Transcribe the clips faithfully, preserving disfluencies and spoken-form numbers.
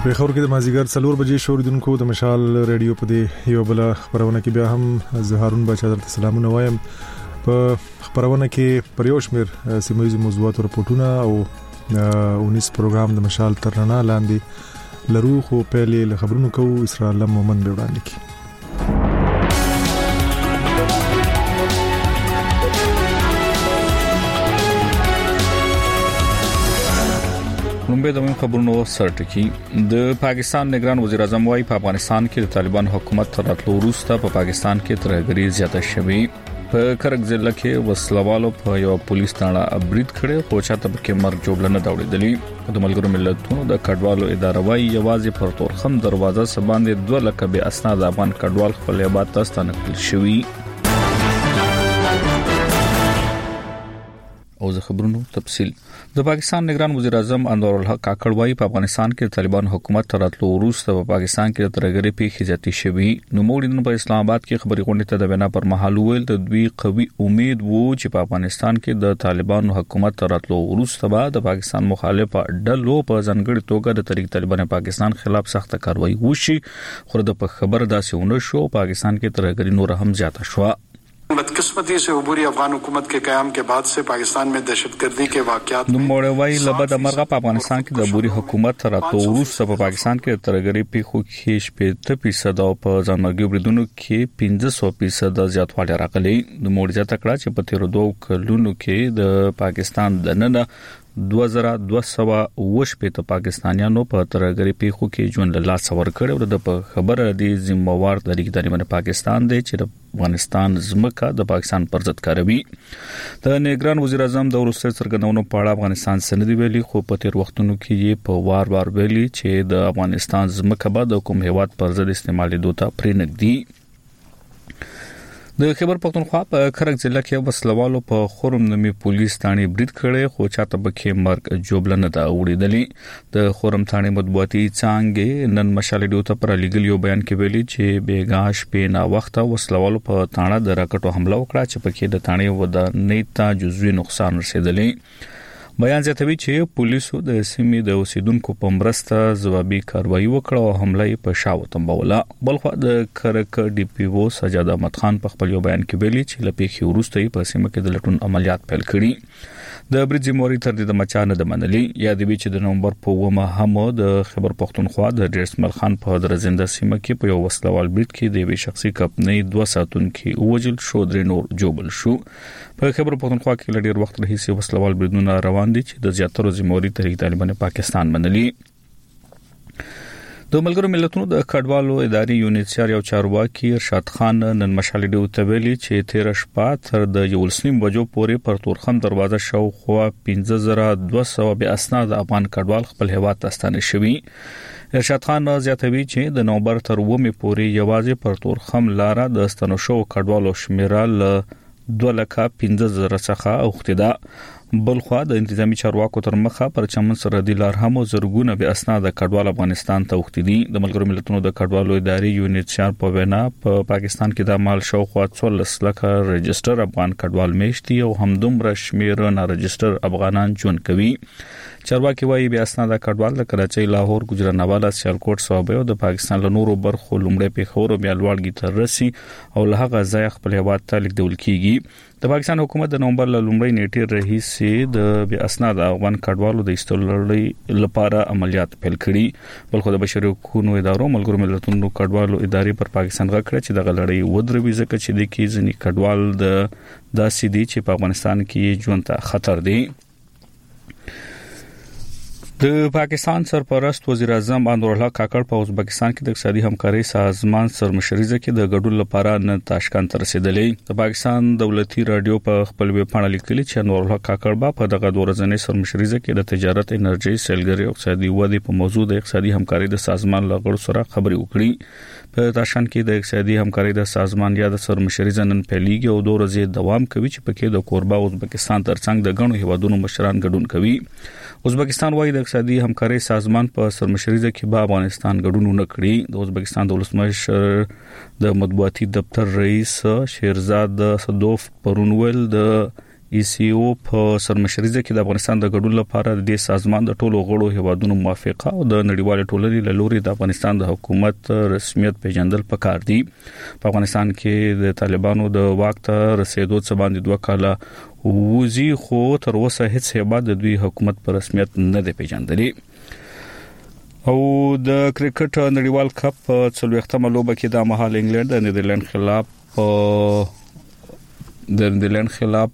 په خبرو کې د مازیګر څلور بجې شوریدونکو د مشال ریډیو په دې یو بل خبرونه کې بیا هم زهارون بچا درته سلامونه وایم. په خبرونه کې پریوشمیر سیمایي موضوعات او رپورټونه او اونیس پروګرام د مشال ترنا لاندې لرو خو په له خبرونو کو اسرائیل مومن به وړاندې کی. لومبه د مهم خبرونو سرټکی د پاکستان نگران وزیر اعظم وايي په افغانستان کې د طالبان حکومت تر راتلو وروسته په پاکستان کې ترهګری زیاته شوې. په کرک ضلع کې وسلوالو په یو پولیس تاړه ابرید کړي خو چاته کې مرګ جوړلنه داوړېدلې. د ملګرو ملتونو د کډوالو اداره وايي یوازې پر تورخم دروازه سباندې دوه لک به اسناد افغان کډوال خپل هیواد ته ستنکل شوي. او زه خبرونو تفصیل د پاکستان نگران وزیر اعظم انور الحق کاکړ وايي په افغانستان کې طالبان حکومت تر راتلو وروسته په پاکستان کې ترهګری پیښې زیاتې شوې. نو موږ په اسلام آباد کې خبري غونډه ته د وینا پر مهال ویل د دوی قوي امید وو چې په افغانستان کې د طالبان حکومت تر راتلو وروسته به د پاکستان مخالف ډلو په ځانګړي توګه د تحریک طالبان پاکستان خلاف سخت کاروایی وشي. خو د خبر داسې ونه شو. پاکستان کې ترهګری نور هم زیاته شو. बदकिस्मती से उबूरी अफगान हुकूमत के क़याम के बाद से पाकिस्तान में दहशतगर्दी के वाक़यात नو موړوي لبد مرغه په افغانستان کې د عبوري حکومت راتلو وروسته په پاکستان کې ترهګری پیښو کې شپږ فیصد او په ځانګړي بریدونو کې پنځه فیصد زیاتوالی راغلی. نو موړ ځا تکړه چې په تیر دوه کلونو کې د پاکستان د نن دوه زره دوه سوه وشپې ته پاکستانیانو په ترهګری پیښو کې ژوند له لاس ور کړ. او د خبره دی ذمہوار د لیګ دایمه پاکستان دی چې د افغانستان زمکه د پاکستان پر ضد کاروي. د نگران وزیر اعظم د ورسره څرګندونو په اړه افغانستان سندې ویلي خو په تیر وختونو کې یې په وار وار ویلي چې د افغانستان زمکه به د کوم هیواد پر ضد استعمالي دوته پرې نګدي. د خیبر پختونخوا په کرک ضلع کې وسلوالو په خورم نومي پولیس تاڼي برید کړي خو چاته بکې مرګ جوړلنه دا وړېدلې. د خورم تاڼي مطبوعاتي څنګه نن مشال ډیو ته پر لیګل یو بیان کې ویلي چې بیګاش په نا وخت وسلوالو په تاڼه د راکټو حمله وکړه چې پکې د تاڼي ود نیتا جزوي نقصان رسیدلې. بیان زیاتوي چې پولیسو د سیمې د اوسیدونکو په مرسته ځوابي کاروایی وکړه او حمله یې په شاو تنبوله. بلخو د کرک ډي پی او سجاد احمد خان په خپل یو بیان کې ویلي چې لپیخي وروسته په سیمه کې د لټون عملیات پیل کړي. د برج موري تر دې د مچانه د منلي یاد وی چې د نومبر په ومه هم د خیبر پختونخوا د ډیرسمل خان په درزنده سیمه کې په یو وسلوال برید کې د وی شخصي کپنې دوه ساتون کې وجل شو درې نور جوبل شو. په خیبر پختونخوا کې لډیر وخت راهیسې وسلوال بریدونه روان دي چې د زیاتره ذمہواری تحریک طالبان پاکستان منلي. د ملګرو ملتونو د کډوالو اداري یونټ چار یو چارواکي ارشاد خان نن مشال ډیو ته ویلي چې تیر شپه تر د یولسنیم بجو پورې پر تورخم دروازه شو خو پنځه زره دوه سوه به اسناد افغان کډوال خپل هیواد ته ستانه شوي. ارشاد خان زیاتوي چې د نومبر تر ومه پورې یوازې پر تورخم لاره د ستنو شو کډوالو شمیره ل دوه لک پنځه زره څخه اوختیدا. بلخوا د انتظامی چارواکو تر مخه پر چمن سرحدي لار هم زرګونه به اسناد کډوال افغانستان ته اوختدي. د ملګرو ملتونو د کډوالو اداري یونټ چار په وینا په پاکستان کې د مال شاوخوا څوارلس لکه رجستر افغان کډوال میشتي او همدومره شمیر نه رجستر افغانان ژوند کوي. چارواکي وايي به اسناد کډوال د کراچۍ، لاهور، ګجرانوالہ، سیالکوټ، صوابۍ او د پاکستان له نورو برخو لومړی پیښور او بیا لوړګي تر رسي او له هغه ځای خپل هیواد ته لیږدول کیږي. د پاکستان حکومت د نومبر له لومړۍ نیټې راهیسې د بیا اسناد افغان کډوالو د ایستلو لپاره عملیات پیل کړي. بلخو د بشري حقوقو ادارو ملګرو ملتونو کډوالو ادارې پر پاکستان غږ چې د غلړۍ ودروي ځکه چې د کې ځنی کډوال د داسې دي چې په افغانستان کې ژوند ته خطر دی. د پاکستان سرپرست وزیر اعظم انور الحق کاکړ په ازبکستان کې د اقتصادي همکارۍ سازمان سرمشريزه کې د ګډون لپاره نن تاشکند ته رسیدلې. د پاکستان دولتي رادیو په خپل ویب پاڼه لیکلي چې انور الحق کاکړ با په دغه ورځنۍ سرمشريزه کې د تجارت، انرژي، سیلګرۍ او اقتصادي ودې په موضوع د اقتصادي همکارۍ د سازمان لغړو سره خبرې وکړي. په تاشکند کې د اقتصادي همکارۍ د سازمان یا د سرمشريزه نن پیلېږي او دوه ورځې دوام کوي چې پکې د کوربه ازبکستان ترڅنګ د غنو هیوادونو مشران ګډون کوي. ازبکستان وايي د اقتصادي همکارۍ سازمان په سرمشريزه کې به افغانستان ګډون نه کړي. د ازبکستان د ولسمشر د مطبوعاتي دفتر رئیس شیرزاد صدوف پرونول د ای سی او په سرمشريزه کې د افغانستان د ګډون لپاره د دې سازمان د ټولو غړو هیوادونو موافقه او د نړیوال ټولنې له لوري د افغانستان د حکومت رسمیت پیژندل پکار دي. په افغانستان کې د طالبانو د واک ته رسیدو څخه باندې دوه کاله وزي خو تر اوسه هیڅ هیبات د دوی حکومت په رسمیت نه دی پیژندلی. او د کرکټ نړیوال کپ څلوېښتمه لوبه کې د مهال انګلند د نیدرلند خلاف د نیدرلند خلاف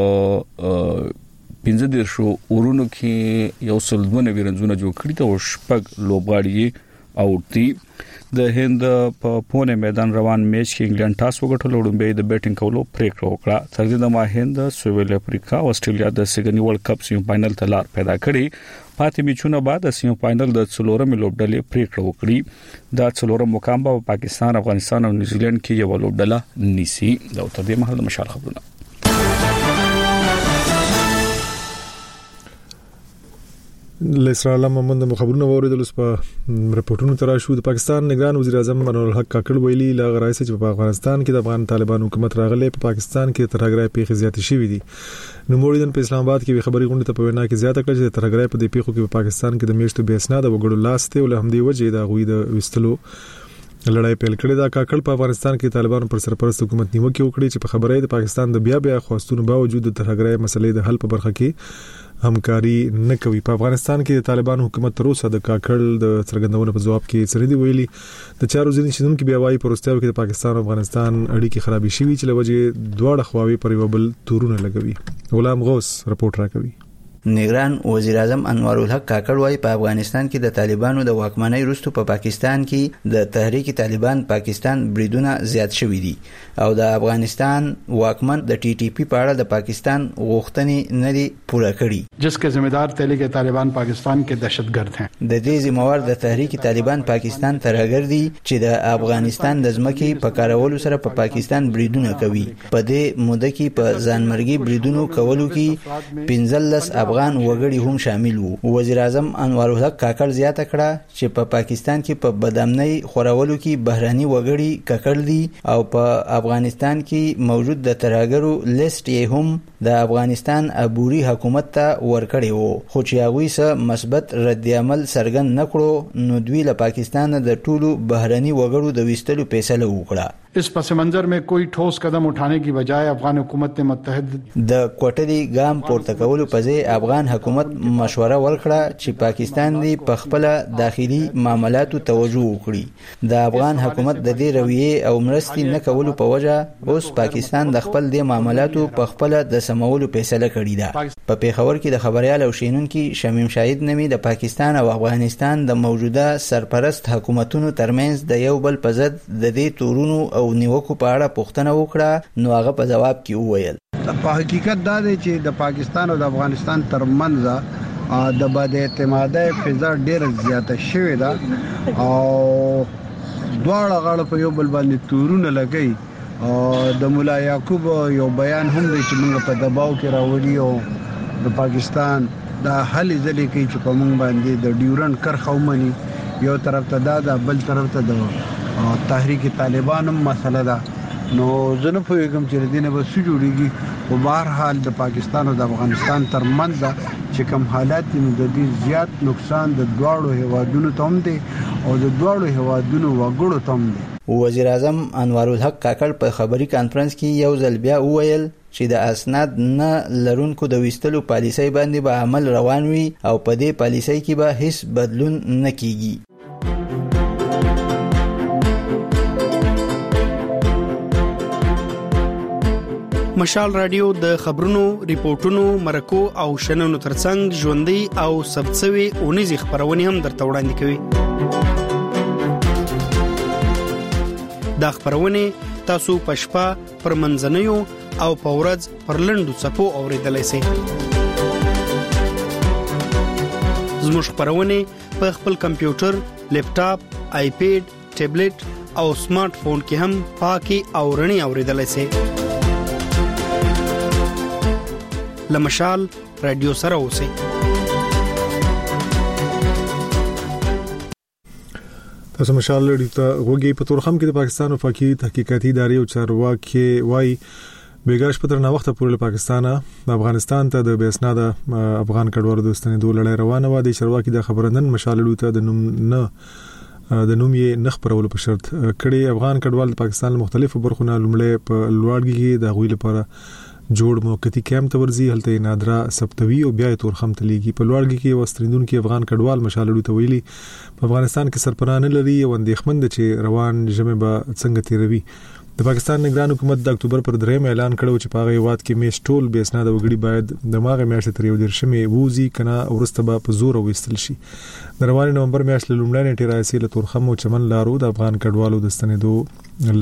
پنځه دیرشو ورونو کې یو سل دوه نوي رنزونه جوړ کړي ته او شپږ لوبغاړي اوټ دي. د هند په پونه میدان روان میچ کې انګلند ټاس وګټل او لومړی د بیټینګ کولو پریکړه وکړه. تر دې د ماهند سویل افریقا او استرالیا د سګنی ورلد کپ سیمه فائنل ته لار پیدا کړي. پاتې میچونه بعد د سیمه فائنل د څلورم لوبډلې پریکړه وکړي. دا څلورم مقام به پاکستان، افغانستان او نیوزیلند کې یو لوبډله نیسي. دا تر دې مهال د مشال خبرونه. لسرا محمد مخبرونه اوریدل اوس په رپورټونو تر شو. د پاکستان نگران وزیر اعظم انور الحق کاکړ ویلي لا غرایسه چې په افغانستان کې د افغان طالبان حکومت راغلی په پاکستان کې ترهګرای پیښې زیاتې شوې دي. نو موریدن په اسلام آباد کې خبري غونډه ته په وینا کې زیاته کړه چې ترهګرای په دې پیښو کې په پاکستان کې د میشتو بې اسناد وګړو لاس ته ول همدي وجه دا غوي د وستلو لړۍ پیل کړې. دا کاکړ په افغانستان کې طالبانو پر سرپرست حکومت نیوکه وکړي چې په خبره د پاکستان د بیا بیا خواستونو باوجود د ترهګرای مسلې د حل په برخه کې همکاري نه کوي. په افغانستان کې د طالبانو حکومت تر اوسه د کاکړ د څرګندونو په جواب کې سړي دی ویلي د چارو ځینې شنن کې بیا وايي پروستیو کې د پاکستان او افغانستان اړیکې خرابې شوي چې لوجه دواړه خواوې پر یو بل تورونه لګوي. غلام غوث رپورټ راکوي. نگران وزیر اعظم انور الحق کاکړ وايي په افغانستان کې د طالبانو د واکمنۍ وروسته په پاکستان کې د تحریک طالبان پاکستان بریدونه زیات شوي دي او د افغانستان واکمن د ټي ټي پی په اړه د پاکستان غوښتنې نه دي پوره کړي. جسکه ذمہ دار تحریک طالبان پاکستان کې دهشتګرد ہیں. د دې ذمہوار د تحریک طالبان پاکستان ترهګر دي چې د افغانستان د ځمکې په کارولو سره په پاکستان بریدونه کوي. په دې موده کې په ځانمرګي بریدونو کولو کې پنځلس افغان وګړي هم شامل وو. وزیر اعظم انور الحق کاکړ زیاته کړه چې په پا پاکستان کې په بدامنۍ خورولو کې بهراني وګړي ککړ دي او په افغانستان کې موجود د ترهګرو لیست یې هم د افغانستان عبوري حکومت ته ورکړی وو. خو چې هغوی سره مثبت رد عمل څرګند نکړو نو دوی له پاکستان د ټولو بهراني وګړو د وستلو فیصله وکړه. इस पस मंजर में कोई ठोस कदम उठाने की बजाय अफगान हुकूमत ने मुत्तहिद د کوټري ګام پورته کولو په ځای افغان حکومت مشوره ورکړه چې پاکستان دی په خپل داخلي معاملاتو توجه وکړي. د افغان حکومت د دې رویه او مرستي نه کولو په وجه اوس پاکستان د خپل د معاملاتو په خپل د سمولو فیصله کړې ده. په پیښور کې د خبريال او شینونکو شمیم شاهد نومي د پاکستان او افغانستان د موجوده سرپرست حکومتونو ترمنځ د یو بل په ضد د دې تورونو او نیوکو په اړه پوښتنه وکړه نو هغه په جواب کې وویل په حقیقت دا دی چې د پاکستان او د افغانستان ترمنځ د بد اعتمادۍ فضا ډیره زیاته شوې ده او دواړه غاړه په یو بل باندې تورونه لګي. او د مولا یعقوب یو بیان هم دی چې موږ په دباو کې راوړي او د پاکستان د حل ځلې کې چې په موږ باندې د ډیورنډ کرښه ومني. یو طرف ته دا د بل طرف ته د تحریک طالبان هم مسله ده. نو زه نه پوهیږم چې دینه به څه جوړیږي. خو بهر حال د پاکستان او د افغانستان ترمنځ چې کوم حالات دي د دې زیات نقصان د دواړو هیوادونو ته هم دي او د دواړو هیوادونو وګړو ته هم دي. وزیر اعظم انور الحق کاکړ په خبري کانفرنس کې یو ځل بیا وویل چې د اسناد نه لرونکو د وستلو پالیسۍ باندې به عمل روان وي او په دې پالیسۍ کې به هیڅ بدلون نه کیږي. مشال رادیو د خبرونو، ریپورتونو، مرکو او شننو ترڅنګ ژوندۍ او سبڅوي اونیزي خبرونه هم درته وړاندې کوي. دا خبرونه تاسو په شپه پر منځنیو او په ورځ پر لنډو صفو اوریدلای شئ. زموږ خبرونه په خپل کمپیوټر، لیپټاپ، آیپیډ، ټابلیټ او سمارټ فون کې هم پاکي او رڼي اوریدلای شئ. لمشال رادیو سره اوسئ. تاسو مشال رادیو ته وګورئ. په تورخم کې د پاکستان وفاقي تحقیقاتي ادارې او چارواکي وايي بیګاش پتر نه وخت پورې پاکستان افغانستان ته د بیسنا د افغان کډوالو د ستنېدو لړۍ روانه و. د چرواکي د خبرندن مشاللو ته د نوم نه د نوم یې نخ پرول په شرط کړي. افغان کډوال د پاکستان مختلفو برخو نه لومړی په لوړګي کې د غوي لپاره جوړ موقتی کیمپ ته ورځي، هلته نادرا سپتوي او بیا تورخم تلیږي. په لوړګي کې وستریندون کې افغان کډوال مشاللو ته ویلي په افغانستان کې سرپناه نه لري او اندېښمن دي چې روان جمع به څنګه تیروي. د پاکستان نگران حکومت د اکتوبر پر دریم اعلان کړو چې په هغه وخت کې میش ټول به اسناد وګړي باید د ماغه میاشتې تر یو درشمه ووزي کنه ورسته به په زور وېستل شي. د روان نومبر میاشتې لومړی نیټه راځي له تورخم او چمن لارو د افغان کډوالو د ستنېدو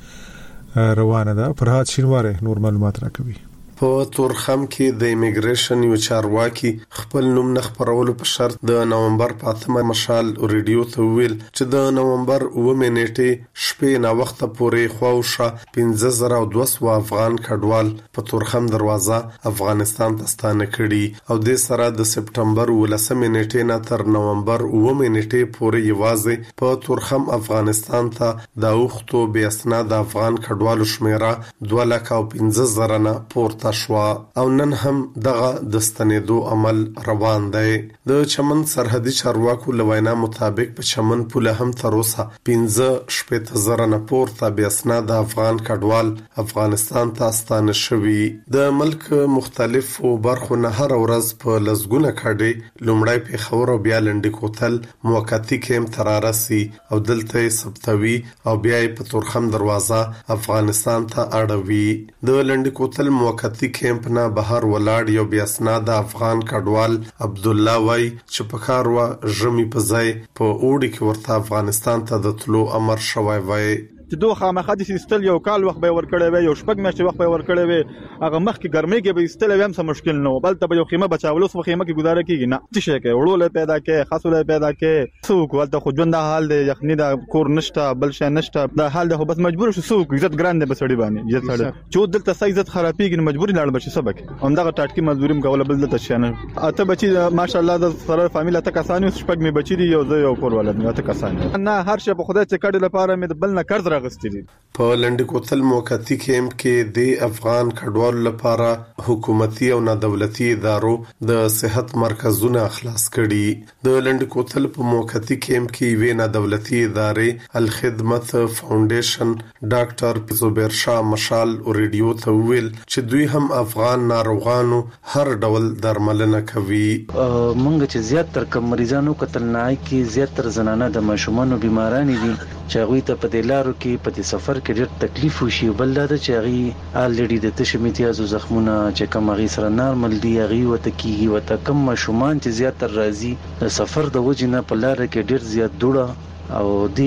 لړۍ روانه ده. فرحات شینواره نور معلومات راکوي. په تورخم کې د ایمیګریشن یو چارواکي خپل نوم نه خبرولو په شرط د نومبر په اتمه مشال ریډیو ته ویل چې د نومبر اووه نیټې شپې نه وخت پورې خواوشه پنځه زره او دوه سوه افغان کډوال په تورخم دروازه افغانستان ته ستانه کړي او د سره د سپټمبر ولسمه نیټې نه تر نومبر اووه نیټې پورې یوازې په تورخم افغانستان ته د اوختو بې اسناد افغان کډوالو شمیره دوه لک او پنځه زره نه پورته شوا او نن هم دغه د ستنېدو عمل روان دی. د چمن سرحدي چارواکو لوینا مطابق په چمن پوله هم تر اوسه پنځه شپېته زره نه پورته بې اسناد افغان کډوال افغانستان ته ستانه شوي. د ملک مختلفو برخو نه هر ورځ په لسګونه کډې لومړی پیښور او بیا لنډي کوتل موقتی کیمپ ته رارسي او دلته ثبتوي او بیا په تورخم دروازه افغانستان ته اړوي. د لنډي کوتل موقتی کیمپ نه بهر ولاړ یو بیا اسناد افغان کډوال عبد الله وای چې په کار وا ژمی په ځای په اوړي کې ورته افغانستان ته د تلو امر شوی وای. چې دوه خامخا د سیستل یو کال وخت به ورکړې وي، یو شپږ میاشتې وخت به ورکړې وي، هغه مخ کې ګرمۍ کې به ایستل وي هم څه مشکل نه و. بل ته به یو خیمه بچاولو خو خیمه کې گزاره کیږي نه څه شي کې وړول پیدا کې خاصول پیدا کې څوک ولته خو ژوند د حال د یخني د کور نشته بل شي نشته د حال د خو بس مجبور شو څوک عزت ګران دی بسړي باندې عزت سره چې دلته سې عزت خرابېږي مجبور لاړ بشي سبق همدغه ټاټکی مزدوریم کوله بل دلته شي نه. اته بچي ماشاءالله د سره فامیل ته کسانو شپږ می بچي دی یو زه یو کور ولادت نه ته کسان نه هر شي په خدای ته کډ لپاره مې بل نه قرض راغستې دي. په لنډي کوتل موقتی کیمپ کې د افغان کډوالو لپاره حکومتي او نادولتي ادارو د صحت مرکزونه خلاص کړي. د لنډي کوتل په موقتی کیمپ کې وی نادولتي ادارې الخدمت فاونډیشن ډاکټر زبیر شاه مشال او ریډیو ته ویل چې دوی هم افغان ناروغانو هر ډول درملنه کوي. مونږ چې زیات تر کم مریضانو قتل نه کې زیات تر زنانه د ماشومان بیماران دي چې هغه ته په دلارو کې په سفر کې ډېر تکلیف وشي. بل دا چې هغه الریډي د تشم امتیاز زخمونه چې کوم هغه سره نارمل دی هغه وته کیږي وته کم ماشومان چې زیات تر راځي د سفر د وجنه په لار کې ډېر زیات دوړه او دی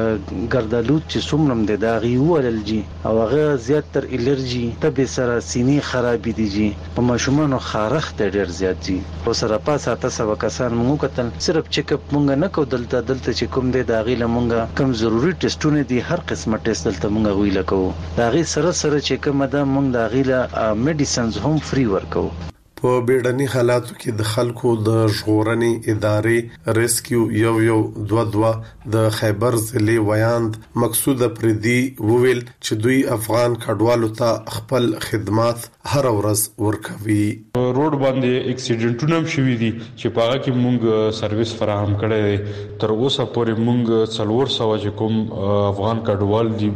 ګردالود چې څومره د داغي وللجی او هغه زیات تر الرجی تبه سره سینې خراب دي جی په ماشومانو خارخ ته ډیر زیات دي. او سره پاسه تاسو وکسان موږ کتل صرف چیک اپ مونږ نه کو دلته دلته چې کوم دی داغي لمونږ کم ضروری ټیسټونه دي هر قسمه ټیسټ دلته مونږ ویل کو داغي سره سره چې کوم ده مونږ داغي له میډیسنز هم فری ورکو. په بیړني حالاتو کې د خلکو د ژغورنې ادارې ریسکیو یو یو دوه دوه د خیبر ضلع ویاند مقصود پردي وویل چې دوی افغان کډوالو ته خپل خدمات هر ورځ ورکوي. روډ باندې اکسیډنټونه هم شوي دي چې په هغه کې مونږ سرویس فراهم کړی دی. تر اوسه پورې مونږ څلور سوه چې کوم افغان کډوال دي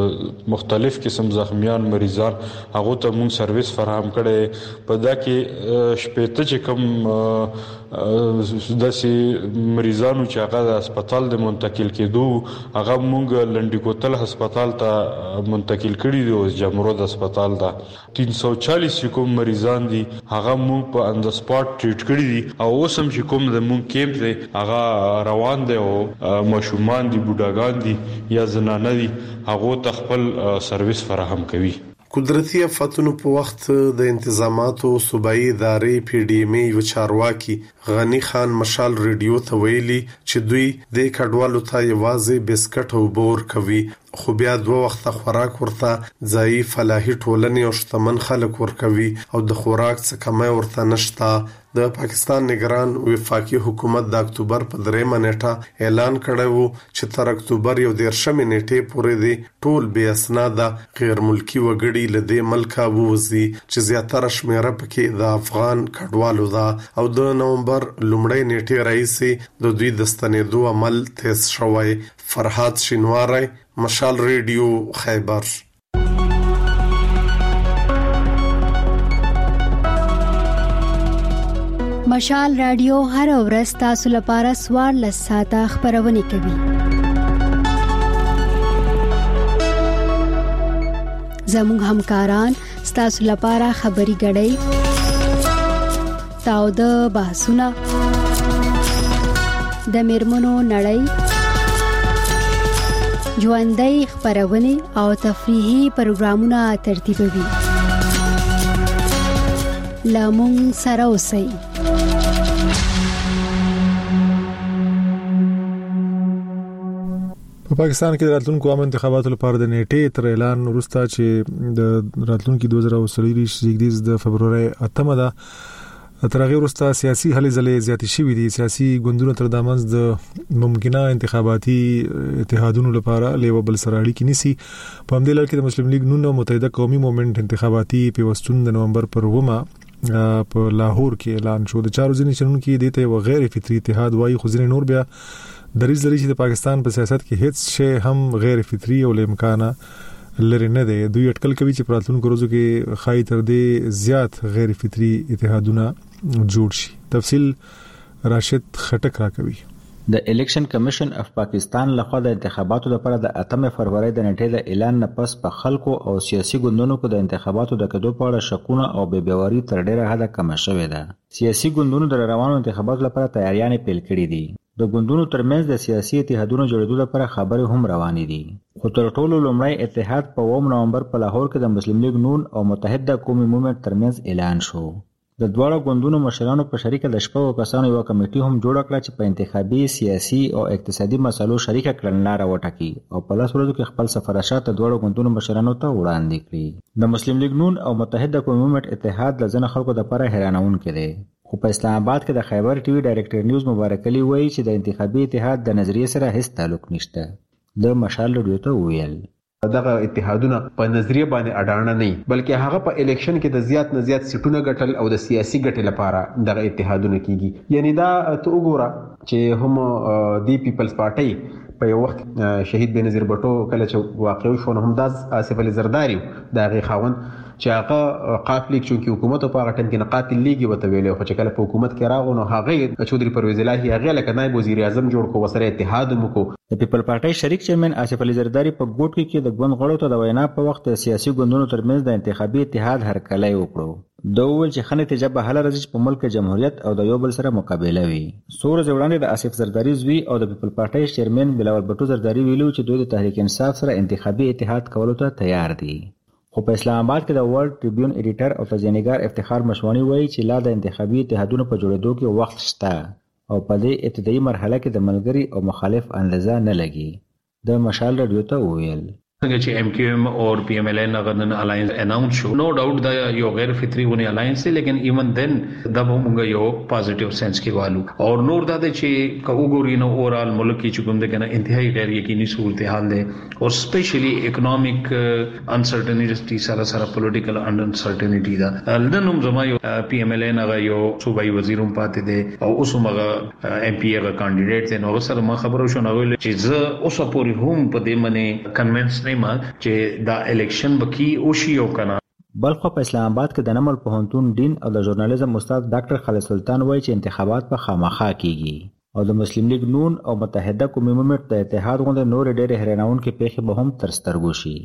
مختلف قسم زخمیان مریضان هغه ته مونږ سرویس فراهم کړی. په دا کې شپېته چې کوم داسې مریضانو چې هغه د هسپتال د منتقل کېدو هغه مونږ لنډي کوتل هسپتال ته منتقل کړي دي او جمرود هسپتال ته تین سو چالیس چې کوم مریضان دي هغه مونږ په اند سپاټ ټریټ کړي دي او اوس هم چې کوم د مونږ کیمپ دی هغه روان دی او ماشومان دي بوډاګان دي یا زنانه دي هغه ته خپل سرویس فراهم کوي. قدرتي آفاتونو په وخت د انتظاماتو صوبایي ادارې پی ډی ایم یو چارواکي غنی خان مشال ریډیو ته ویلي چې دوی د کډوالو ته یوازې بسکټ او بور کوي خو بیا دوه وخته خوراک ورته ځای فلاحي ټولنې او شتمن خلک ورکوي او د خوراک څه کمه ورته نشته. د پاکستان نگران وفاقي حکومت د اکتوبر په دریمه نیټه اعلان کړی وو چې تر اکتوبر یو دیرشمې نیټې پورې دی ټول بې اسناده غیر ملکی وګړي له دې ملکه ووځي چې زیاتره شمیره پکې د افغان کډوالو ده او د نومبر لومړۍ نیټې راهیسې د دوی د ستنېدو عمل تیز شوی. فرحات شینواری، مشال ریډیو، خیبر. مشال رادیو هر ورځ تاسو لپاره سوار لساته خبرونه کوي. زموږ همکاران تاسو لپاره خبري غړي تاو د بحثونه د میرمنو نړۍ ژوندۍ خبرونه او تفریحي پروګرامونه ترتیبوي. لامون سره اوسئ. په پاکستان کې د راتلونکو عام انتخاباتو لپاره د نیټې تر اعلان وروسته چې د راتلونکو دوه زره څلور زیږدیز د فبرवरी اتمه ده تر هغه وروسته سیاسي هلې ځلې زیاتې شوې دي. سیاسي ګوندونو تر دامنځ د ممکنه انتخاباتي اتحادونو لپاره لیو بل سره اړیکې نیسي. په همدې لړ کې د مسلم لیگ نون او متحده قومي مومنت انتخاباتي پیوستون د نومبر پر اومه په لاهور کې اعلان شو. د چارو ځینې چلونکو دته یو غیر فطري اتحاد وایي، خو ځینې نور بیا دریځ لري چې د پاکستان په سیاست کې هیڅ شی هم غیر فطري او لامکانه لري نه دی. دوی اټکل کوي چې په راتلونکو ورځو کې خای تر دې زیات غیر فطري اتحادونه جوړ شي. تفصیل راشد خټک راکوي. د الیکشن کمیشن اف پاکستان لخوا د انتخاباتو لپاره د اتمه فروری د نیټې د اعلان نه پس په خلکو او سیاسي ګوندونو کې د انتخاباتو د کېدو په اړه شکونه او بې باوري تر ډیره حده کم شوې ده. سیاسي ګوندونو د روانو انتخاباتو لپاره تیاریاں پیل کړې دي. د ګوندونو ترمنځ د سیاسي اتحادونو جوړېدو لپاره خبرې هم روانې دي. خو تر ټولو لومړی اتحاد په اووم نومبر په لاهور کې د مسلم لیگ نون او متحده قومي مومنت ترمنځ اعلان شو. د دواړو ګوندونو مشرانو په شریکه د شپږو کسانو یو کمیټي هم جوړ کړه چې په انتخابي، سیاسي او اقتصادي مسلو شریکه کړنلاره وټاکي او په لاس ورځو کې خپل سفارشات د دواړو ګوندونو مشرانو ته وړاندې کړي. د مسلم لیگ نون او متحده قومي مومنت اتحاد د ځینو خلکو لپاره حیرانونکی دی. خو په اسلام آباد کې د خیبر ټي وي ډایریکټر نیوز مبارک علي وایي چې د انتخابي اتحاد د نظریې سره هیڅ تعلق نشته. د مشال رادیو ته ویل دغه اتحادونه په نظریه باندې اډانه نه بلکې هغه په الیکشن کې د زیات نه زیات سیټونه ګټل او د سیاسي ګټې لپاره دغه اتحادونه کیږي. یعنی دا ته وګوره چې هم دی پیپلز پارټي په یو وخت شهید بنظیر بټو کله چې واقع شو نو هم د آصف علي زرداری دغه خاوند چې هغه قافلیک چونکی حکومت په هغه ټیم کې نه قاتل لیګي وته ویلې خو چې کله په حکومت کې راغو نو هغه چودري پرویز الهي هغه لکه نائب وزیر اعظم جوړ کو وسره اتحاد مو کو. د پیپل پارټي شریک چیرمن آصف علي زرداری په ګوټ کې د ګوند غړو ته د وینا په وخت سیاسي ګوندونو ترمنځ د انتخابي اتحاد هرکلی وکړو. دا ول چې خنه نتیجه به حل راځي په ملک جمهوریت او د یو بل سره مقابله وي. سور ځوړاندې د آصف زرداری زوی او د پیپل پارټي چیرمن بلاول بټو زرداری ویلو چې دوی د تحریک انصاف سره انتخابي اتحاد کولو ته تیار دي. خو په اسلام آباد کې د ورلد ټریبیون ایډیټر او تجزیه‌نګار افتخار مشوانی وایي چې لا د انتخابي اتحادونو په جوړېدو کې وخت شته او په دې ابتدایي مرحله کې د ملګری او مخالف اندازه نه لګي. د مشال رادیو ته ویل څنګه چې ایم کیو ایم او پی ایم ایل ان غنن الاینس اناونس شو نو ډاوټ دا یو غیر فطری ونی الاینس دی لیکن ایون دین دا موږ یو پازیټیو سنس کې والو او نور دا چې کوګوري نو اورال ملک کې چې کوم د کنه انتهایی غیر یقیني صورتحال ده او سپیشلی اکونومیک انسرټینټی سره سره پولیټیکل انسرټینټی دا لنوم زما یو پی ایم ایل ان هغه یو صوبایي وزیروم پاتې دی او اوس هغه ایم پی هغه کاندیډیټ دی نو سره ما خبرو شو نو چې زه اوس پورې هم په دې منه کنوینس چې دا الیکشن بکی او شی او کنه. بلخ په اسلام آباد کې د نمل پوهنتون ډین او د ژورنالیزم استاد ډاکټر خالد سلطان وایي چې انتخابات په خامخا کیږي او د مسلم لیگ نون او متحده قومي مومنت د اتحاد غونډه نور ډېر حیرانونکې پیښې به هم تر سترګو شي.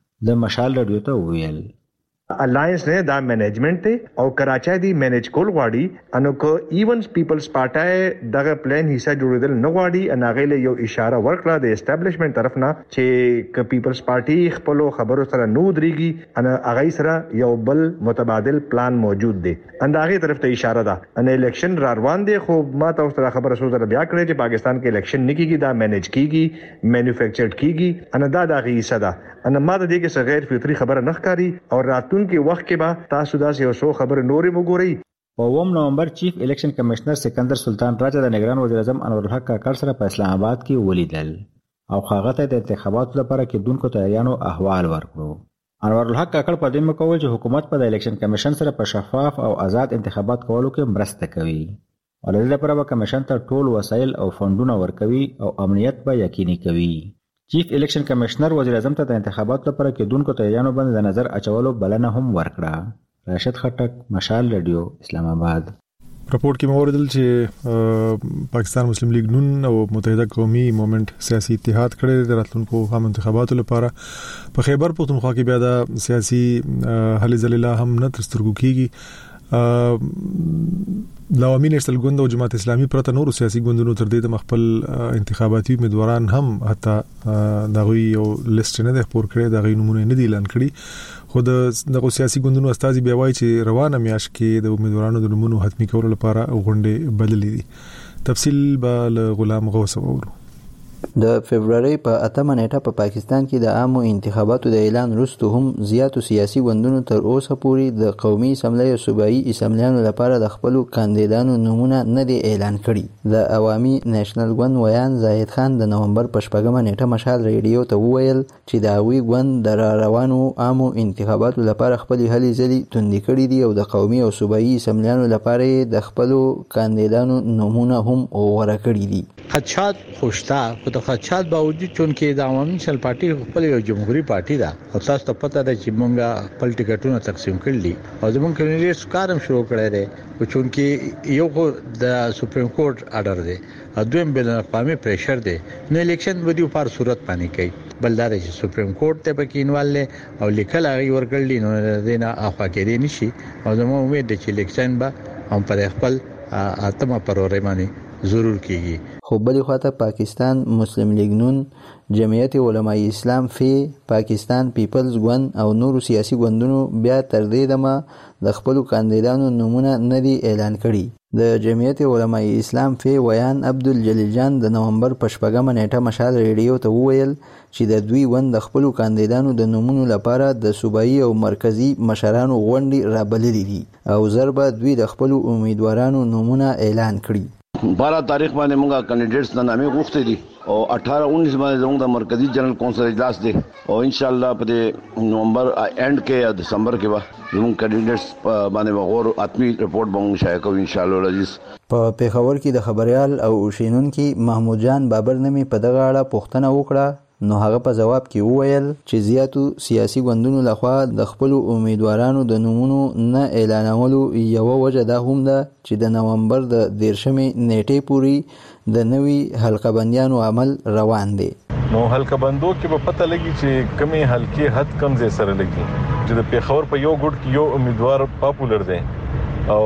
د مشال رادیو ته ویل الاینس نه دا مینجمنت ته او کراچۍ دی مینج کول غواړي انو کو ایونز پیپلز پارټای دغه پلان حصہ جوړیدل نه غواړي ان هغه له یو اشاره ورکړه د اسټابلیشمنت طرف نه چې ک پیپلز پارټي خپل خبرو سره نو دريږي ان هغه سره یو بل متبادل پلان موجود دی ان هغه طرف ته اشاره ده ان الیکشن را روان دي خو ما تاسو ته خبره سوزره بیا کړې چې پاکستان کې الیکشن نه کیږي دا مینج کیږي مینوفیکچرډ کیږي ان دا د هغه حصہ ده ان ما د دې کې غیر فطری خبره نه ښکاری او راتون کې وخت کې با تاسو داس یو څو خبر نورې وګورئ. په اووم نومبر چیف الیکشن کمشنر سکندر سلطان راجا د نگران وزیر اعظم انور الحق کاکړ سره په اسلام آباد کې ولیدل او هغه ته د انتخاباتو لپاره کېدونکو تیاریانو احوال ورکړو. انور الحق کاکړ په دې مکول چې حکومت په د الیکشن کمیشن سره په شفاف او آزاد انتخابات کولو کې مرسته کوي او د دې لپاره به کمیشن ته ټول وسایل او فندونه ورکوي او امنیت به یقیني کوي. چیف الیکشن کمشنر وزیر اعظم ته د انتخاباتو لپاره کېدونکو تیاریانو باندې د نظر اچولو بلنه هم ورکړه. راشد خټک، مشال رادیو، اسلام آباد. رپورت کې موردل چې پاکستان مسلم لیگ نون او متحده قومي موومېنټ سیاسي اتحاد کړي د راتلونکو عام انتخاباتو لپاره په خیبر پختونخوا کې بیا د سیاسي هلې ځلې هم نه تر سترګو کېږي. لاوامین ارسل ګوند او جماعت اسلامي پرته نور سیاسي ګوندونو تر دې د مخبل انتخاباتي امیدواران هم حتی دغه یو لیست نه د خبر کړي دغه نمونه نه دی اعلان کړي خو د سیاسي ګوندونو استازي بیا وایي چې روانه میاش کې د امیدوارانو د نمونه حتمی کولو لپاره غونډه بدلې دي. تفصیل به غلام غوث وورو. د فبرवरी په اتمه نیټه په پاکستان کې د عامو انتخاباتو د اعلان وروسته هم زیاتو سیاسي ګوندونو تر اوسه پورې د قومي اسمبلی او صوبایي اسمبلیانو لپاره د خپل کاندیدانو نومونه نه دي اعلان کړي. د عوامي نېشنل ګوند ویان زاهد خان د نومبر په شپږمه نیټه مشال ریډیو ته وویل چې د هغوی ګوند د روانو عامو انتخاباتو لپاره خپل هلې ځلې توندې کړي دي او د قومي او صوبایي اسمبلیانو لپاره د خپل کاندیدانو نومونه هم غوړه کړي دي. خدشات خوشتا خو د خدشات باوجود چون کې د عوامي نېشنل پارټي خپل یو جمهوریت پارټي ده او تاسو ته پته ده چې مونږه خپل ټیکټونه تقسیم کړل او زموږ کمیونټي کارم شروع کړی دی او چون کې یو د سپریم کورټ آرډر دی دویم بل اقوامي پریشر دی نو الیکشن ودیو پر صورت باندې کوي بلدار چې سپریم کورټ ته پکې انوال او لیکل هغه ورکړل نو دینه افا کې دی نشي او زموږ امید ده چې الیکشن به هم پر خپل اتمه پروري باندې ضرور کیږي. خو بلې خواته پاکستان مسلم لیگ نون، جمعیت علماء اسلام فی، پاکستان پیپلز ګوند او نورو سیاسي ګوندونو بیا تر دې دمه د خپل کاندیدانو نومونه نه دي اعلان کړي. د جمعیت علماء اسلام فی ویان عبدالجلیل جان د نومبر په شپږمه نیټه مشال ریډیو ته وویل چې د دوی ګوند د خپل کاندیدانو د نومونو لپاره د صوبایي او مرکزی مشرانو غونډې رابللې دي او ضربه دوی د خپل امیدوارانو نومونه اعلان کړي. بارہ تاریخ باندې موږ کینډیډیټس د نامې غوښتي دي او اٹھارہ انیس باندې زموږ د مرکزی جنرال کونسل اجلاس دی او ان شاء الله په نومبر اینڈ کې یا دسمبر کې به زموږ کینډیډیټس باندې غور اتمی ریپورت به موږ شایع کوو ان شاء الله العزیز. په پیښور کې د خبريال او شینونکي محمود جان بابر نومي په دغه اړه پوښتنه وکړه نو هغه په جواب کې وویل چې زیاتو سیاسي ګوندونو لخوا د خپل امیدوارانو د نومونو نه اعلانولو یو وجه دا هم ده چې د نومبر د دیرشمې نیټې پورې د نوي حلقه بندیانو عمل روان دی. نو حلقه بندو کې به پته لګي چې کمی حلقې حد کم ځای سره لګي چې د پیښور په یو ګډ کې یو امیدوار پاپولر دی او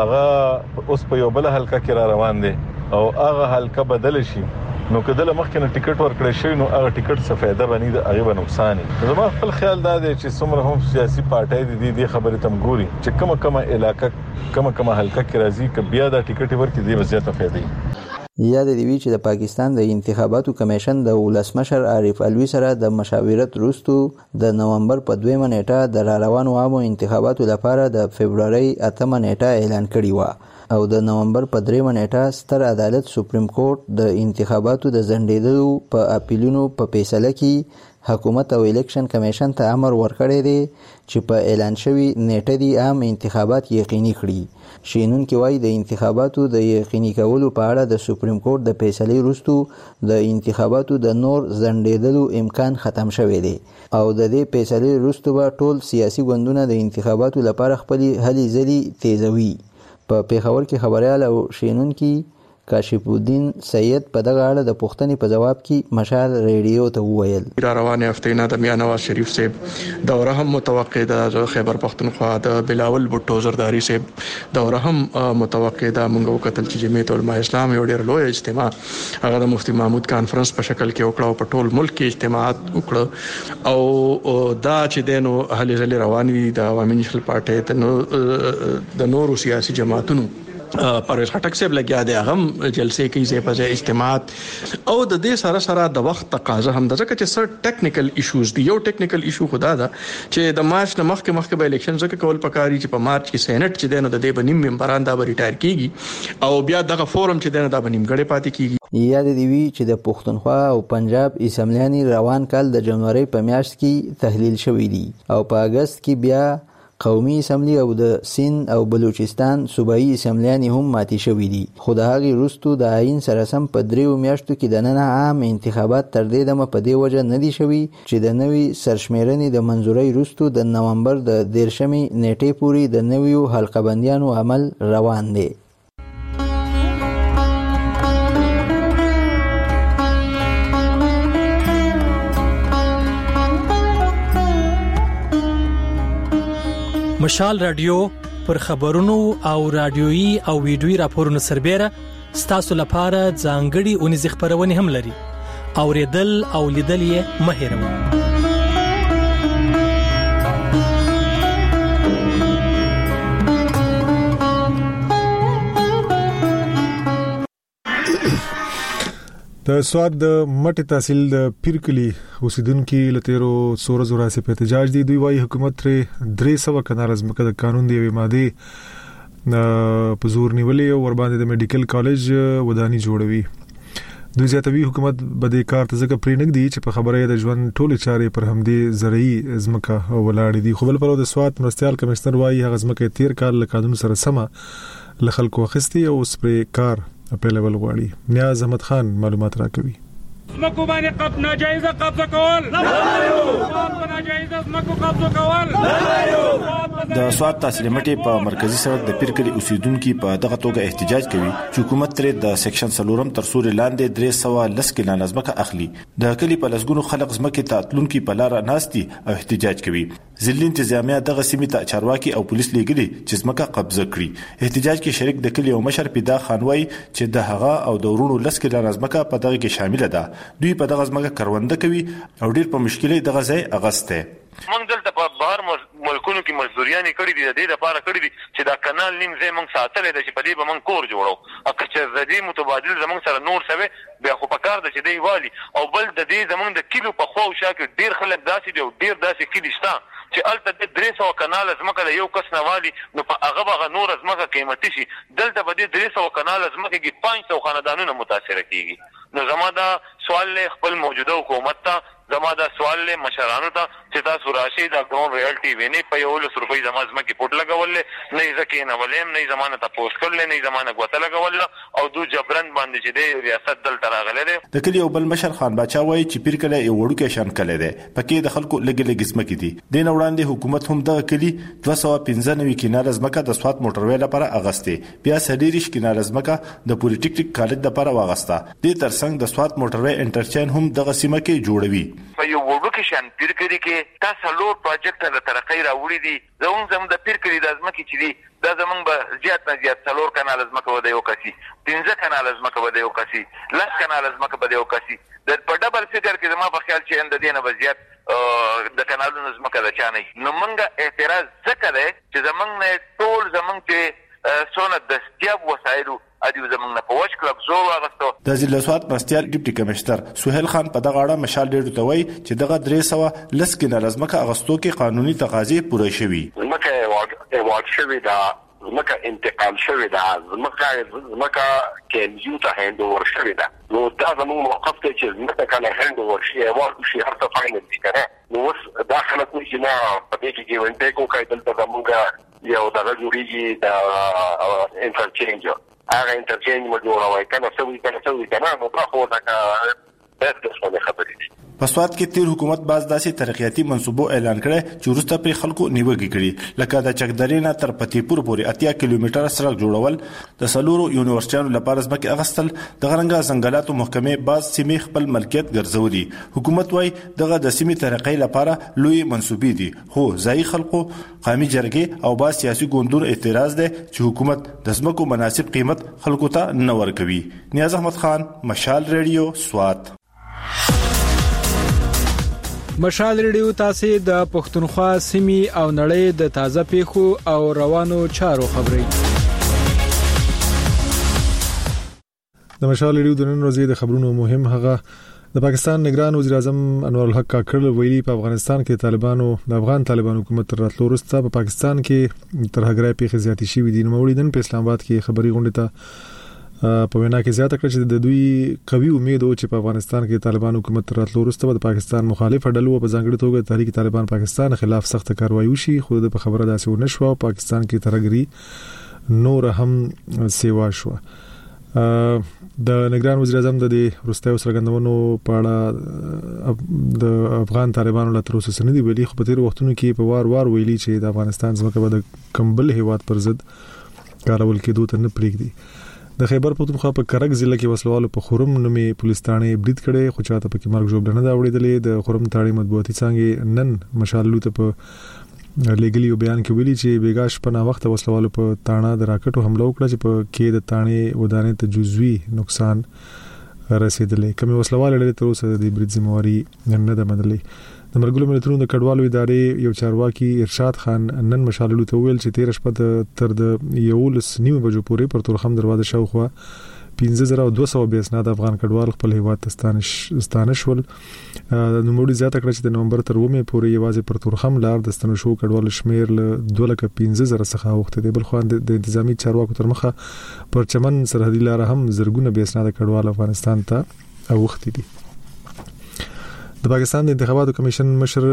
هغه اوس په یو بل حلقه کې را روان دی او هغه حلقه بدل شي نو کله مخکې نه ټیکټ ورکړی شي نو هغه ټیکټ څه فائدہ باندې د هغه نقصان دی. زما خپل خیال دا دی چې څومره هم سیاسي پارټۍ دي د خبرې تم ګوري چې کومه کومه علاقې کومه کومه حلقه کې راځي ک بیا دا ټیکټ ورکړي دی وضعیت فائدې. یاد دی چې د پاکستان د انتخاباتو کمیشن د ولسمشر عارف الوی سره د مشاورت وروسته د نومبر په دویمه نیټه د روانو عامو انتخاباتو لپاره د فبرवरी اتمه نیټه اعلان کړی و او د نومبر په دریمه نیټه ستر عدالت سپریم کورټ د انتخاباتو د ځنډېدلو په اپیلونو په فیصله کې حکومت او الیکشن کمیشن ته امر ورکړی دی چې په اعلان شوی نیټه دی عام انتخابات یقیني کړي. شینونکي وایي د انتخاباتو د یقیني کولو په اړه د سپریم کورټ د فیصلې وروسته د انتخاباتو د نور ځنډېدلو امکان ختم شوی دی او د دې فیصلې وروسته به ټول سیاسي ګوندونه د انتخاباتو لپاره خپل هلې ځلې تیزوي. په پیښور کې خبريال او شینونکي کاشف الدین سید په دغه اړه د پوښتنې په جواب کې مشال ریډیو ته وویل را روانه هفته نه د میا نواز شریف صاحب دوره هم متوقع ده، خیبر پختونخوا د بلاول بوټو زرداری صاحب دوره هم متوقع ده. موږ وکتل چې جمعیت علماء اسلام یو ډېر لوی اجتماع هغه د مفتی محمود کانفرنس په شکل کې وکړه او په ټول ملک کې اجتماعات وکړه او دا چې دینو هلې ځلې روان دي د عوامي نېشنل پارټۍ ته د نورو سیاسي جماعتونو پرویز خټک صاحب لګیا دی هغه جلسې کې زی په اجتماعات او د دې سره سره د وخت تقاضا هم د ځکه چې سر ټیکنیکل ایشوز دی یو ټیکنیکل ایشو خدا دا چې د مارچ نه مخکې مخکې به الیکشن ځکه کول پکاري چې په مارچ کې سېنات چې دنه د دې بنیم ممبران دا به ریټایر کیږي او بیا دغه فورم چې دنه دا بنیم غړي پاتې کیږي. یاد دی وی چې د پښتونخوا او پنجاب اسمبلیاني روان کال د جنوري په میاشت کې تحلیل شوې دي او په اگست کې بیا قومي اسمبلی او د سند او بلوچستان صوبایي اسمبلیانې هم ماتې شوې دي. خو د هغې وروستو د آئین سره سم په دریو میاشتو کې دننه عام انتخابات تر دې دمه په دې وجه نه دي شوي چې د نوي سرشمیرنې د منظورۍ وروستو د نومبر د دېرشمې نیټې پورې د نویو حلقه بندیانو عمل روان دی. مشال رادیو پر خبرونو او رادیويي او ویډیويي راپورونو سربېره ستاسو لپاره ځانګړي اونیز خبرونه هم لري. اوریدل او لیدل یې مه هېروئ. د سواد د مټ تحصیل د پیرکلی اوسیدونکو لتیرو سور زورا سي په احتجاج دي. دوی وايي حکومت تر درې سوه کنار ازمکه د قانون دی ماده په زور نیولې او ور باندې د میډیکل کالج ودانی جوړوي. دوی زیاتوي حکومت بده کار ته ځکه پرې نګدي چې په خبره د ژوند ټول چارې پر همدې زرعي ازمکه ولاړ دي. خو بل پلو د سواد مرستيال کمشنر وايي هغه ازمکه تیر کال له قانون سره سمه لخلکو خستي او سپری کار په لیول غواړي. نیاز احمد خان معلومات راکوي. زمکو باندې قبض ناجایزه قبضه کول نه لرو ناجایزه زمکو قبضه کول نه لرو. د سواد تحصیل مټي په مرکزی سړک د پیرکلی اوسیدونکو په دغه توګه احتجاج کوي چې حکومت تر د سیکشن سلورم تر سوري لاندې درې سوه لس کلان ازمکه اخلي. د کلی په لسګونو خلک زمکه تاتلونکو په لار ناشتي او احتجاج کوي. ځلې انتظامیه دغه سیمه ته چارواکي او پولیس لګري چې زمکه قبضه کړي. احتجاج کې شریک د کلی او مشر پیدا خانوي چې د هغه او د ورونو لس کلان ازمکه په دغه کې شامل ده. دوی په دغه ځمکه کرونده کوي او ډیر په مشکلې دغه ځای اغسته. موږ دلته په بهر ملکونو کې مزدوریانې کړې دي، د دې لپاره کړې دي چې دا کانال نیم ځای موږ ساتلی دی چې په دې به موږ کور جوړو. که چې د دې متبادل زموږ سره نور سوی بیا خو په کار ده چې دی والي. او بل د دې زموږ د کلو په خوا او شا کې ډېر خلک داسې دي او ډېر داسې کلي شته چې هلته د درې سوه کناله ځمکه د یو کس نه والي، نو په هغه به هغه نوره ځمکه قیمتي شي. دلته به دې درې سوه کناله ځمکې کې پنځ سوه خاندانونه متاثره کېږي. نو زما دا سوال دی خپل موجوده حکومت ته، زما دا سوال دی مشرانو ته چې تاسو راشئ دا ګراوند ریالټي وینئ. په یولس روپۍ زما ځمکې پوټ لګولې، نه یې زه کېنولې یم، نه یې زما نه تپوس کړلی، نه یې زما نه ګوته لګوله او دو جبرن باندې چې دی ریاست دلته راغلی دی. د کلي یو بل مشر خان باچا وایي چې پیر کلی یو وړوکی شان کلی دی، پکې د خلکو لږې لږې ځمکې دي. دې نه وړاندې حکومت هم دغه کلي دوه سوه پنځه نوي کناله ځمکه د سوات موټروې لپاره اغستې، بیا څلېرویشت کناله ځمکه د پولیټیکنیک کالج لپاره واغسته. دې ترڅنګ د سوات موټروې انټرچینج هم دغه سیمه کې جوړوي. په یو وړوکی شان پیر کلي کې تا څلور پروجیکټ د ترقۍ راوړي دي. زموږ زموږ د پیر کلي د ځمکې چې دي دا زموږ به زیات نه زیات څلور کناله ځمکه به د یو کسي، پنځه کناله ځمکه به د یو کسي، لس کناله ځمکه به د یو کسي. د په ډبل فکر کې زما په خیال چې د دې نه به زیات د کنالونو ځمکه د چا نه وي. نو موږ اعتراض ځکه دی چې زموږ نه ټول زموږ چې څونه دستیاب وسایلو ادي زموږ نه په وچ کلب زور واغستو. د ضلع سوات مرستيال ډیپټي کمشنر سہیل خان په دغه اړه مشال ډېر ته وایي چې دغه درې سوه لس کناله ځمکه اغستو کې قانوني تقاضې پوره شوي. ځمکه ایوارډ شوې ده، ځمکه انتقال شوې ده، ځمکه ځمکه کېنیو ته هند اوور شوې ده. نو دا زموږ موقف دی چې ځمکه کله هند اوور شي ایوارډ شي هر څه فاینل دي کنه. نو اوس دا خلک وایي چې نه په دې کې ګیونټیک وکړئ، دلته زموږ یو دغه جوړېږي د انټرچینج هغه انټرچینج مو جوړوي کنه څه وي کنه څه وي کنه. نو دا خو دا بس څه خبرې دي. په سوات کې تیر حکومت باز داسې ترقیاتي منصوبو اعلان کړي چې وروسته پر خلکو نیوګي کړي، لکه د چکدرې نه تر پتیپور پورې اتیا کیلومتره سړک جوړول، د سلورو یونیورسيټانو لپاره ځمکې اغستل، د غرنګا ځنګلاتو محکمې باز سیمې خپل ملکیت ګرځولي. حکومت وايي دغه د سیمې ترقۍ لپاره لوی منصوبې دي، خو ځایي خلکو قومي جرګې او باز سیاسي ګوندونو اعتراض دی چې حکومت د ځمکو مناسب قیمت خلکو ته نه ورکوي. نیاز احمد خان، مشال ریډیو، سوات. مشال ریډیو تاسو د پښتونخوا سیمې او نړۍ د تازه پیښو او روانو چارو خبري د مشال ریډیو د نن ورځې د خبرونو مهم هغه د پاکستان نگران وزیر اعظم انور الحق کاکړ ویلي په افغانستان کې طالبانو د افغان طالبانو حکومت تر راتلو وروسته په پاکستان کې تر هغه پیښې زیاتې شوې دي. نو وړاندې په اسلام آباد کې خبري غونډه ته په وینا کې زیاته کړ چې د دوی قوي امید او چې په افغانستان کې طالبان حکومت تر راتلو وروسته د پاکستان مخالف ډلو په ځانګړي توګه تحریک طالبان پاکستان خلاف سخت کاروایی وشي، خو د خبره داسې ونه شو او پاکستان کې ترګري نور هم سیوا شو. د نگران وزیر اعظم د روستایو سرګندونو په اړه د افغان طالبانو له تر اوسه سندي ویلي، خو په تیر وختونو کې په وار وار ویلي چې د افغانستان ځمکه به د کمبل هیواد پر ضد کارول کېدو ته نه پریږدي. د خیبر پختونخوا په کرک ضلع کې وسلوالو په خورم نومې پولیس ثانې برید کړي، خو چاته پکې مرګ جوړ نه دا وړیدلې. د خورم ثانې مطبوعاتي څنګه نن مشاللو ته په لګلی بیان کې ویلي چې بیګاش په نا وخت وسلوالو په تاڼه د راکټو حمله وکړه چې په کې د تاڼې ودانې ته جزوي نقصان رسیدلې. کومې وسلوال لري تر اوسه د برید ذمہواری نه ده منلې. د ملګرو ملتونو د کډوالو ادارې یو چارواکي ارشاد خان نن مشاللو ته ویل چې تیر شپه تر د یولس نیمه بجو پورې پر تورخم دروازه شاوخوا پنځه زره او دوه سوه بیا اسناد افغان کډوال خپل هیواد ته ستانه شول. نو موږ زیاته کړ چې د نومبر تر اومه پورې یوازې پر تورخم لار د ستنو شو کډوال شمیر له دوه لکه پنځه زره څخه وخت دی. بل خو د انتظامی چارواکو تر مخه پر چمن سرحدي لار هم زرګونه بیا اسناد کډوال افغانستان ته وخت دي. د پاکستان د انتخاباتو کمیشن مشر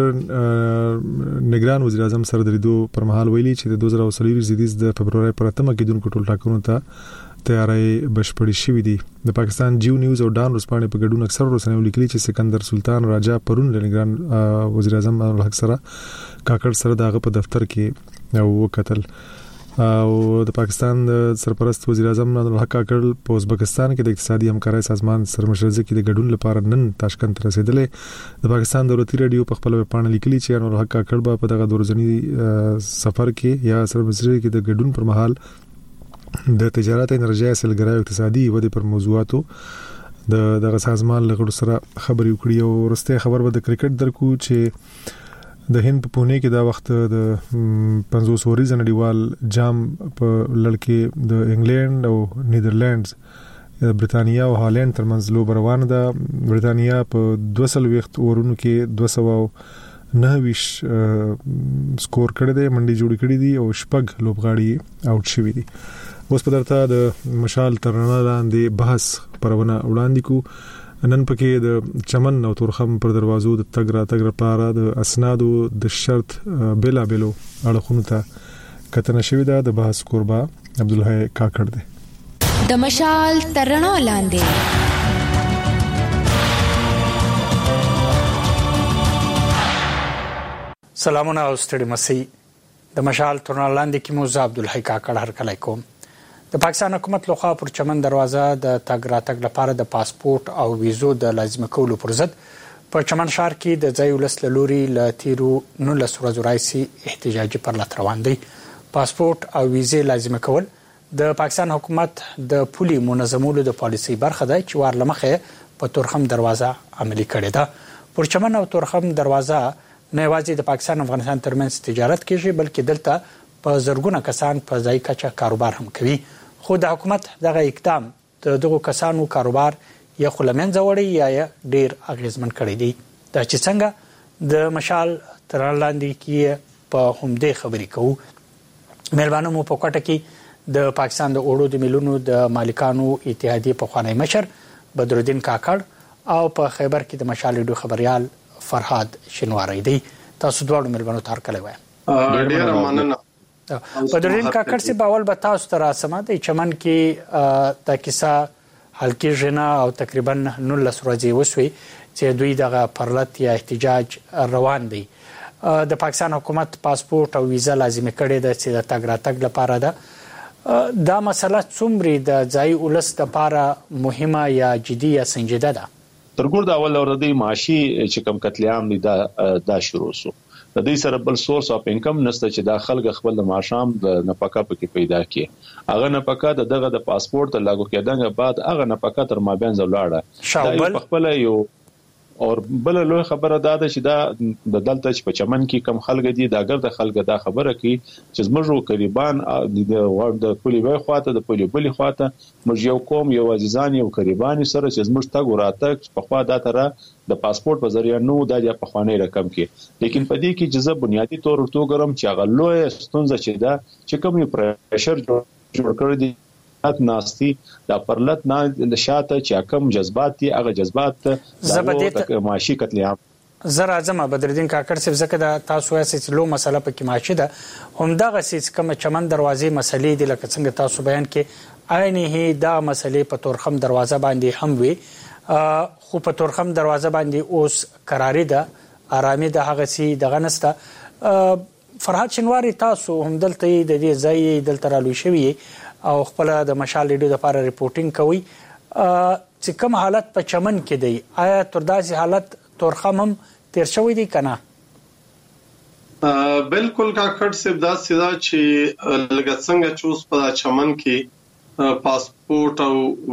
نگران وزیر اعظم سره د ریدو پر مهال ویلي چې د دوه زره څلور زیدیز د فبرवरी پر اتمه کې دونکو ټول ټاکنو ته تیاری بشپړی شوې دي. د پاکستان جیو نیوز او ډان رسپانې په ګډون اکثر رسنیو لیکلي چې سکندر سلطان راجا پرون د نگران وزیر اعظم انور الحق سره کاکړ سره دغه په دفتر کې وکتل. او د پاکستان سرپرست وزیر اعظم انور الحق کاکړ په ازبکستان کې د اقتصادي همکارۍ سازمان سره مشرزه کې د ګډون لپاره نن تاشکند رسیدلې. د پاکستان دولتي رادیو په خپل پاڼه لیکلي چې انور الحق کاکړ په دغه دورځنی سفر کې یا سره مشرزه کې د ګډون پر مهال د تجارت، انرژي، سیلګرۍ او اقتصادي ودې پر موضوعاتو د دغه سازمان لغړو سره خبرې وکړي. او ورسته خبر به د کرکټ درکو چې د هند په پونه کې دا وخت د پنځوس ورځې نړیوال جام په لړ د انګلند او نیدرلندز، برتانیا او هالند ترمنځ لوب روان ده. برتانیا په دوه سل وخت اورونو کې دوه سوه نه ویش سکور کړی دی، منډي جوړ کړی دي او شپږ لوبغاړي اوټ شوي دي. اوس په درته د مشال ترانه لاندې بحث پرونه وړاندې کو. نن پکې د چمن او تورخم پر دروازو د تګ را تګ لپاره د اسنادو د شرط بلا بلو اړخونو ته کتنه شوې ده. د بحث قربا عبدالحی کاکړ دی. د مشال ترانه لاندې سلامونه او ستړي مسي. د مشال ترانه لاندې کې موزه عبدالحی کاکړ هر کله کوم. د پاکستان حکومت لخوا پر چمن دروازه د تګ راتګ لپاره د پاسپورت او ویزو د لازم کولو پر ضد په چمن ښار کې د ځای ولس له لوري له تیرو نولس ورځو راهیسې احتجاجي پرلط روان دی. پاسپورت او ویزې لازم کول د پاکستان حکومت د پولي منظمولو د پالیسي برخه ده چې وار لمخه په تورخم دروازه عملي کړې ده. پر چمن او تورخم دروازه نه یوازې د پاکستان افغانستان ترمنځ تجارت کیږي بلکې دلته په زرګونه کسان په ځای کچه کاروبار هم کوي. خو د حکومت دغه اقدام د دغو کسانو کاروبار یا خلمنځ وړي یا ډیر اغیزمن کړی دی. دا چې څنګه د مشال ترانه لاندې کې په همدې خبرې کوو. مهربانو مو په کوټه کې د پاکستان د اوړو د میلونو د مالکانو اتحادیې پخوانی مشر بدرالدین کاکړ او په خیبر کې د مشال ډو خبريال فرهاد شنواری دی. تاسو دواړو مهربانو تار کړی وای. ډیر مننه. بدرالدین کاکړ سی باول به تاسو ته راسمه د چمن کې د کیسه حلقې جنا او تقریبا نولس ورځې وسوي چې دوی دغه پرلط یا احتجاج روان دي. د پاکستان حکومت پاسپورت او ویزا لازمي کړي د چې د تګ راتګ لپاره ده. دا مسله څومره د ځای ولس لپاره مهمه یا جدي یا سنجیده ده؟ ترګور د اول ورځې معاشي چې کم قتلیام دي دا دا شروع شو. د دې سره بل سورس اف انکم نشته چې د خلک خپل د معاشام د نفقه پکې پیدا کړي. هغه نفقه د دغه د پاسپورت لاګو کېدنګ بعد هغه نفقه تر مابین زولاړه. دا په خپل یو او بل لوی خبره دا ده چې دا د دلته چې په چمن کې کم خلک دي دا ګرد خلک دا خبره کوي چې زموږ قریبان د پولي وای خواته د پولي بلی خواته موږ یو قوم یو عزیزان یو قریبان سره چې زموږ تګ وراتګ په خوا دا تر د پاسپورت په ذریعہ نو د په خوانې رقم کې لیکن په دې کې جزه بنیادی تور ورته ګرم چې هغه لوی ستونزه چې دا چې کوم پرشر جوړ کړی دی ناستی دا پرلت نه د شاته چې کم جذبات دي هغه جذبات د معاشي قتل عام زرا اعظم بدرالدین کاکړ صاحب زکه دا تاسو یې لو مسله په کې ماشي ده هم دا غسیس کوم چمن دروازې مسلې دي لکه څنګه تاسو بیان کې عینه دا مسلې په تورخم دروازه باندې هم وي خو په تورخم دروازه باندې اوس قراری ده آرامي ده هغه سي دغه نسته فرحات شنواری تاسو هم دلته د دې ځای دلته رالوي شوی او خپل د مشال ریډیو لپاره ریپورتینګ کوي چې کوم حالت په چمن کې دی آیا تر داسې حالت تورخم هم تیر شوی دی کنه بالکل کاکړ صاحب دا سیدا چې لږ څنګه چوس په چمن کې پاسپورت او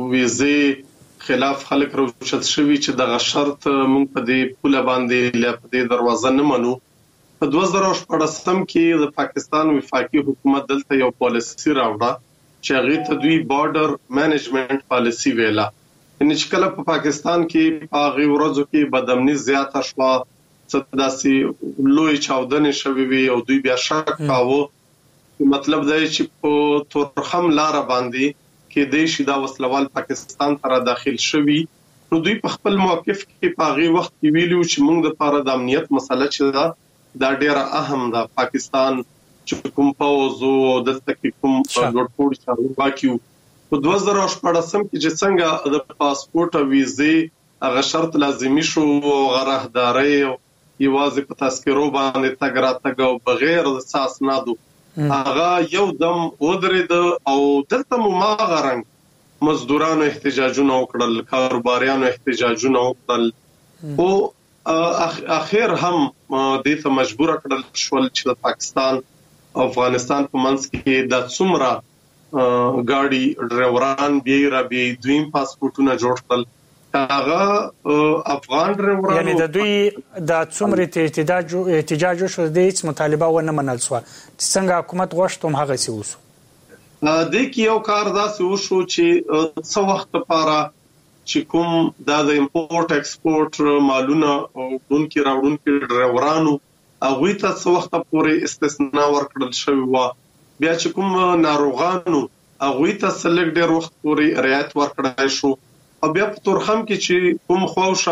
ویزه خلاف خلک روشت شوی چې دغه شرط مونږ په دې پوله باندې لا په دې دروازه نه منو په دوه زره شپږم کې د پاکستان وفاقي حکومت دلته یو پالیسی راوړه چې هغه ته دوی بارډر مینجمنت پالیسی ویلا ان چې کله په پاکستان کې په هغه ورځو کې بدامني زیاته شوه صداسي لوی چاودنې شوې وي او دوی بیا شک کاوه مطلب دا چې په تورخم لار باندې کې د شیدا وسلوال پاکستان ته داخل شوي نو دوی په خپل موقف کې په هغه وخت کې ویلو چې موږ د لپاره د امنیت مسله چې دا دا ډیره اهم ده پاکستان چې کوم پاوزو دلته کې کوم لوټپوړ چارو باکیو په دوه زره شپږم کې چې څنګه د پاسپورت او ویزه هغه شرط لازمي شو غرهداري یوازې په تذکرو باندې تګ راتګ او بغیر د اساسنادو هغه یو دم ودرید او دلته مو ما غرنګ مزدورانو احتجاجونه وکړل کاروباریانو احتجاجونه وکړل او اخر هم دې ته مجبور کړل شول چې د پاکستان افغانستان په منځ کې د څومره ګاډي ډرایوران بیا را بیا دویم پاسپورتونه جوړ کړل هغه افغان ډرایوران یعنی د دوی د څومره احتجاج احتجاج شو د هیڅ مطالبه ونه منل شو چې څنګه حکومت غوښتم هغه سی وسو د کې یو کار داسې وشو چې څو وخت لپاره چې کوم د امپورټ ایکسپورټ مالونه او دونکو راوړونکو ډرایورانو هغه ته څو وخت پورې استثناء ورکړل شوی و بیا چې کوم ناروغانو هغه ته سلګ ډیر وخت پورې رعایت ورکړای شو او بیا په تورخم کې چې کوم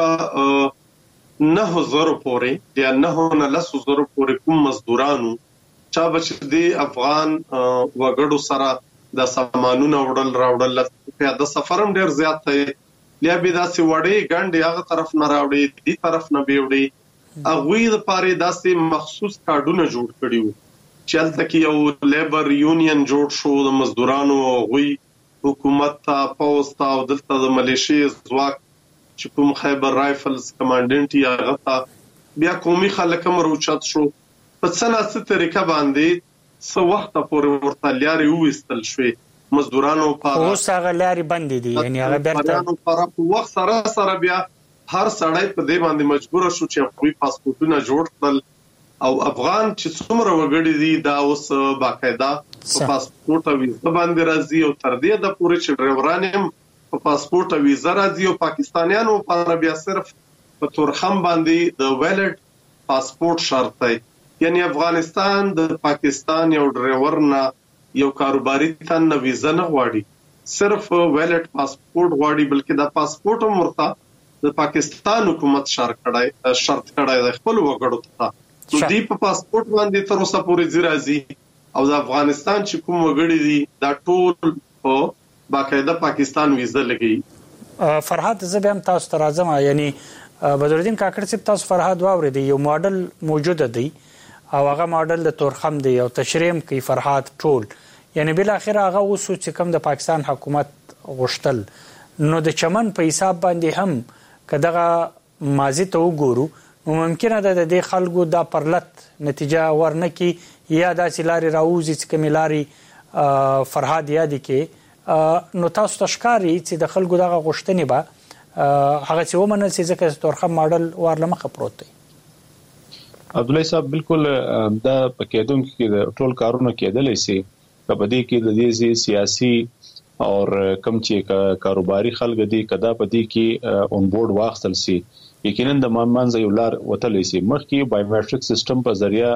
خوښه نه هزار پورې یا نه نه لس هزار پورې کوم مزدورانو چا بچ دی افغان وګړو سره د سامانونو وړل راوړل په د سفرم ډیر زیات دی لیا به داسې وړي ګڼډي هغه طرف نه راوړي دی طرف نه بیوړي اغوی د پاره داسې مخصوص کارډونه جوړ کړي وو چې هلته کې یو لیبر یونین جوړ شو د مزدورانو غوي حکومت ته پوسټ او دلته د ملیشي ځواک چې کوم خیبر رائفلز کمانډنټ یا غتا بیا قومي خلک هم روچت شو په څنګه طریقه باندې څو وخت پورې ورته لاري وستل شوې مزدورانو په اوس هغه لاري بندې دي یعنی هغه بیرته په وخت سره سره بیا هر سړی په دې باندې مجبور شو چې خپل پاسپورتونه جوړ کړل او افغان چې څومره وګړي دي دا اوس باقاعده په پاسپورت او ویزه باندې راځي او تر دې د پوره چې ډرایوران هم په پاسپورت او ویزه راځي او پاکستانیانو په بیا صرف په تورخم باندې د ویلټ پاسپورت شرط دی یعنی افغانستان د پاکستان یو ډرایور نه یو کاروباري تن نه ویزه نه غواړي صرف ویلټ پاسپورت غواړي بلکې دا پاسپورت هم ورته د پاکستان حکومت شرط کړای شرط کړای د خپل وګړو ته نو دی په پاسپورت باندې تر اوسه پورې زیرازي او د افغانستان چې کوم وګړي دي دا ټول په باقاعده پاکستان ویزه لګي فرحات زبم تاسو ته راځم یعنی بدرالدین کاکړ صاحب تاسو فرحات واوري یو ماډل موجود دی او هغه ماډل د تورخم دی او تشریح کوي فرحات ټول یعنی بل اخر هغه اوس چې کوم د پاکستان حکومت غشتل نو د چمن په حساب باندې هم کداغه ماضی ته وګورو نو ممکنه ده د دې خلکو د پرلت نتیجه ورنکي یا د سلاري راوځي چې کملاري فرهاد یادي کې نو تاسو تشکاري چې د خلکو دغه غشتنی به هغه څه ومنل چې ځکه تورخم ماډل ورلمخه پروت دی. عبد الله صاحب بالکل دا پکېدون کې د ټول کارونه کېدلې سي په دې کې د دې سیاسي او کم چې کاروباري خلک دي کدا په دې کې اون بورډ واخصل سي یقینا د مانځ یو لار وتلې سي مخکې بایومټریک سیستم په ذریعہ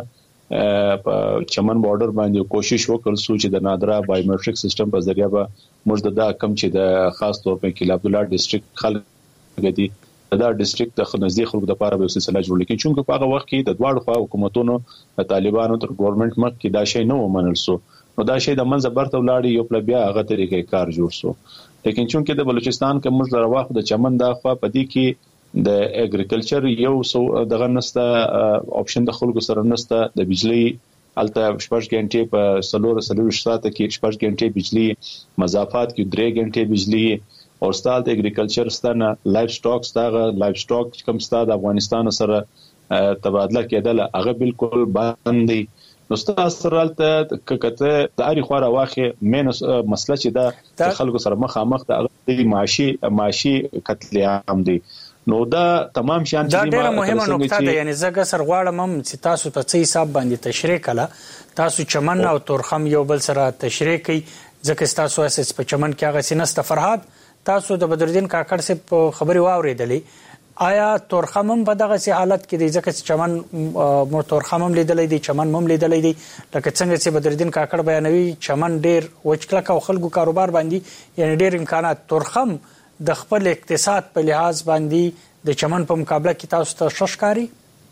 په چمن بارډر باندې کوشش وکړ سو چې د نادرا بایومټریک سیستم په ذریعہ به موږ د کم چې د خاص طور په کې عبد الله ډیسټریکټ خلک دي دا ډیسټریکټ د خنځي خلکو د لپاره به سلسله جوړ لیکي چې په هغه وخت کې د دواړو خوا حکومتونو د طالبانو تر ګورنمنت مخ کې دا شی نه ومنل سو نو دا شی د منځ برته ولاړی یو پل بیا هغه طریقې کار جوړ سو لیکن چونکه د بلوچستان کې موږ لرواخ د چمن د خوا پدې کې د اګریکلچر یو سو دغه نسته آپشن د خلکو سره نسته د بجلی الته شپږ غنټې په سلور سلور ساعت کې شپږ غنټې بجلی مضافات کې درې غنټې بجلی او ستال د اګریکلچر ستنه لایف سټاک ستغه لایف سټاک کوم ستاد افغانستان سره تبادله کېدل هغه بالکل باندې نو ستاسو سره ته کته د اړ خو راوخه مین مسله چې دا خلکو سره مخامخ د معاشي معاشي قتل عام دي نو دا تمام شان چې دا ډیره مهمه نقطه ده یعنی زګه سر غواړم هم چې تاسو په څه حساب باندې تشریح کړه تاسو چمن او تورخم یو بل سره تشریح کوي ځکه تاسو اساس په چمن کې هغه سینسته فرهاد تاسو د بدرالدین کاکړ سے په خبري واورېدلې آیا تورخم هم په دغه سي حالت کې دی ځکه چمن مو تورخم هم لیدلې دي چمن هم لیدلې دي لکه څنګه چې بدرالدین کاکړ بیانوي چمن ډیر وچکلک او خلکو کاروبار باندې یعنی ډیر امکانات تورخم د خپل اقتصاد په لحاظ باندې د چمن په مقابله کې تاسو ته ششکاري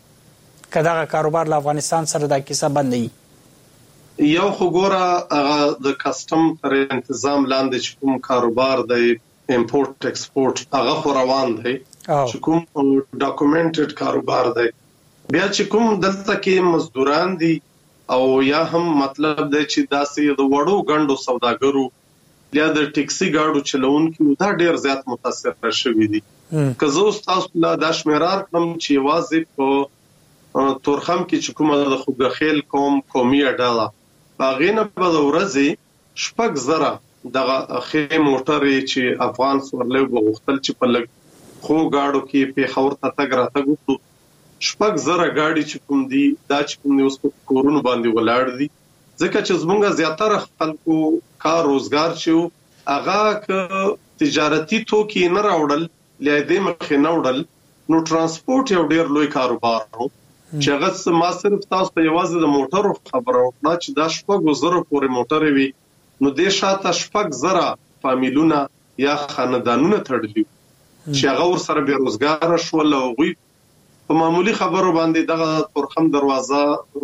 کداغه کاروبار له افغانستان سره د کیسه باندې یو خو ګوره د کسٹم تر تنظیم لاندې چې کوم کاروبار دی امپورټ ایکسپورټ هغه خو روان دی چې کوم ډاکومنټډ کاروبار دی بیا چې کوم دلته کې مزدوران دي او یا هم مطلب دی چې داسې د وړو غندو سوداګرو یا د ټیکسي گاډو چلونکو دا ډیر زیات متاثر شوي دي که زه تاسو لا د شمیرار کوم چې واځي په تورخم کې چې کومه د خوګخیل قوم قومي اډاله باغینه په ورځې شپږ زره دغه خې موټرې چې افغان سورلې وغوښتل چې په لګ خو گاډو کې په خور ته تګ راته ګوتو شپږ زره گاډي چې کوم دي دا چې کوم اوس په کورونو باندې ولاړ دي ځکه چې زمونږ زیاتره خلکو کار روزګار چې هغه ک تجارتي توکي نه راوړل لیدې مخې نه وړل نو ترانسپورت یو ډیر لوی کاروبار و چې هغه ما صرف تاسو ته یوازې د موټرو خبرو نه چې دا شپږ زره پورې موټرې وي نو د شاته شپږ زره فامیلونه یا خاندانونه تړلي چې هغه ور سره بیروزګار شول او غوي په معمولی خبرو باندې دغه تورخم دروازه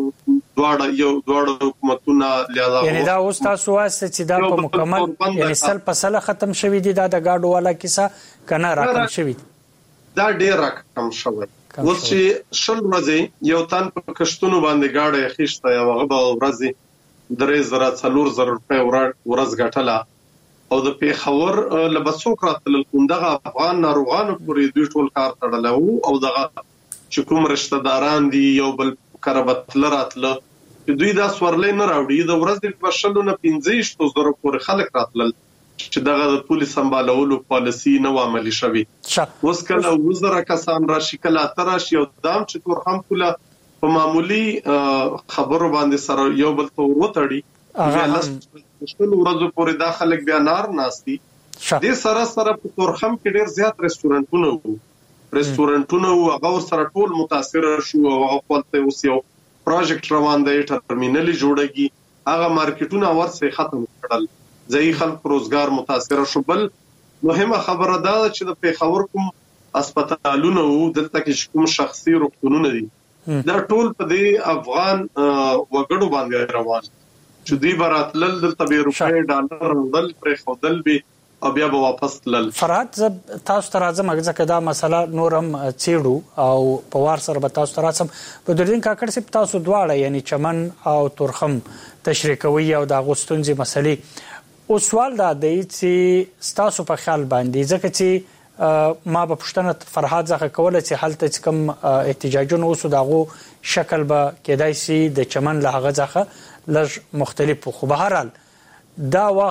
دواړه یو دواړه حکومتونه لیاله یعنی دا اوس تاسو واسطه چې دا په مکمل یعنی سل په سل ختم شوی دی دا د گاډو والا کیسه کنه راکم شوی دا ډیر راکم شوی اوس چې شل ورځې یو تن په کشتونو باندې گاډه خېشته یو هغه ورځې درې زره څلور زره روپے ورځ غټلا او د پیښور لبسو کراتل کوندغه افغان ناروغانو پورې دوی ټول کار تړلو او دغه چې کوم رشتہ داران دي یو بل کربتل راتله دوی دا سورلې نه راوړي د ورځې په شلونه پنځه شپږ زره پورې خلک راتل چې دغه د پولیس سمبالولو پالیسی نو عملی شوی اوس کله وزره کسان راشي کله تراشي او دام چې تور هم کوله په معمولی خبرو باندې سره یو بل ته وروتړي بیا لاس شل ورځې پورې داخله بیا نار ناشتي د سره سره په تورخم کې ډیر زیات ریسټورانټونه وو ریسټورانټونه وو هغه سره ټول متاثر شو او هغه خپل اوس یو پروجیکټ روان دی ټرمینل جوړیږي هغه مارکیټونه ورسې ختم کړل ځای خلک روزګار متاثر شو بل مهمه خبره ده چې د پیښور کوم هسپتالونه وو دلته کې کوم شخصي روغتونونه دي دا ټول په دې افغان وګړو باندې روان چې دوی براتلل دلته به روپے ډالر ودل پر خودل به او بیا به واپس تلل فرات تاسو ته راځم ځکه دا مسله نورم چیړو او په وار سره به تاسو ته راځم په دردین کاکړ سپ تاسو دواړه یعنی چمن او تورخم تشریح کوي او د اغوستونځي مسلې او سوال دا دی چې تاسو په خیال باندې ځکه چې ما په پښتنه فرهاد ځخه کوله چې حالت کم احتجاجونه اوسو داغو شکل به کېدای شي د چمن له هغه ځخه لږ مختلف خو به هر حال دا وخت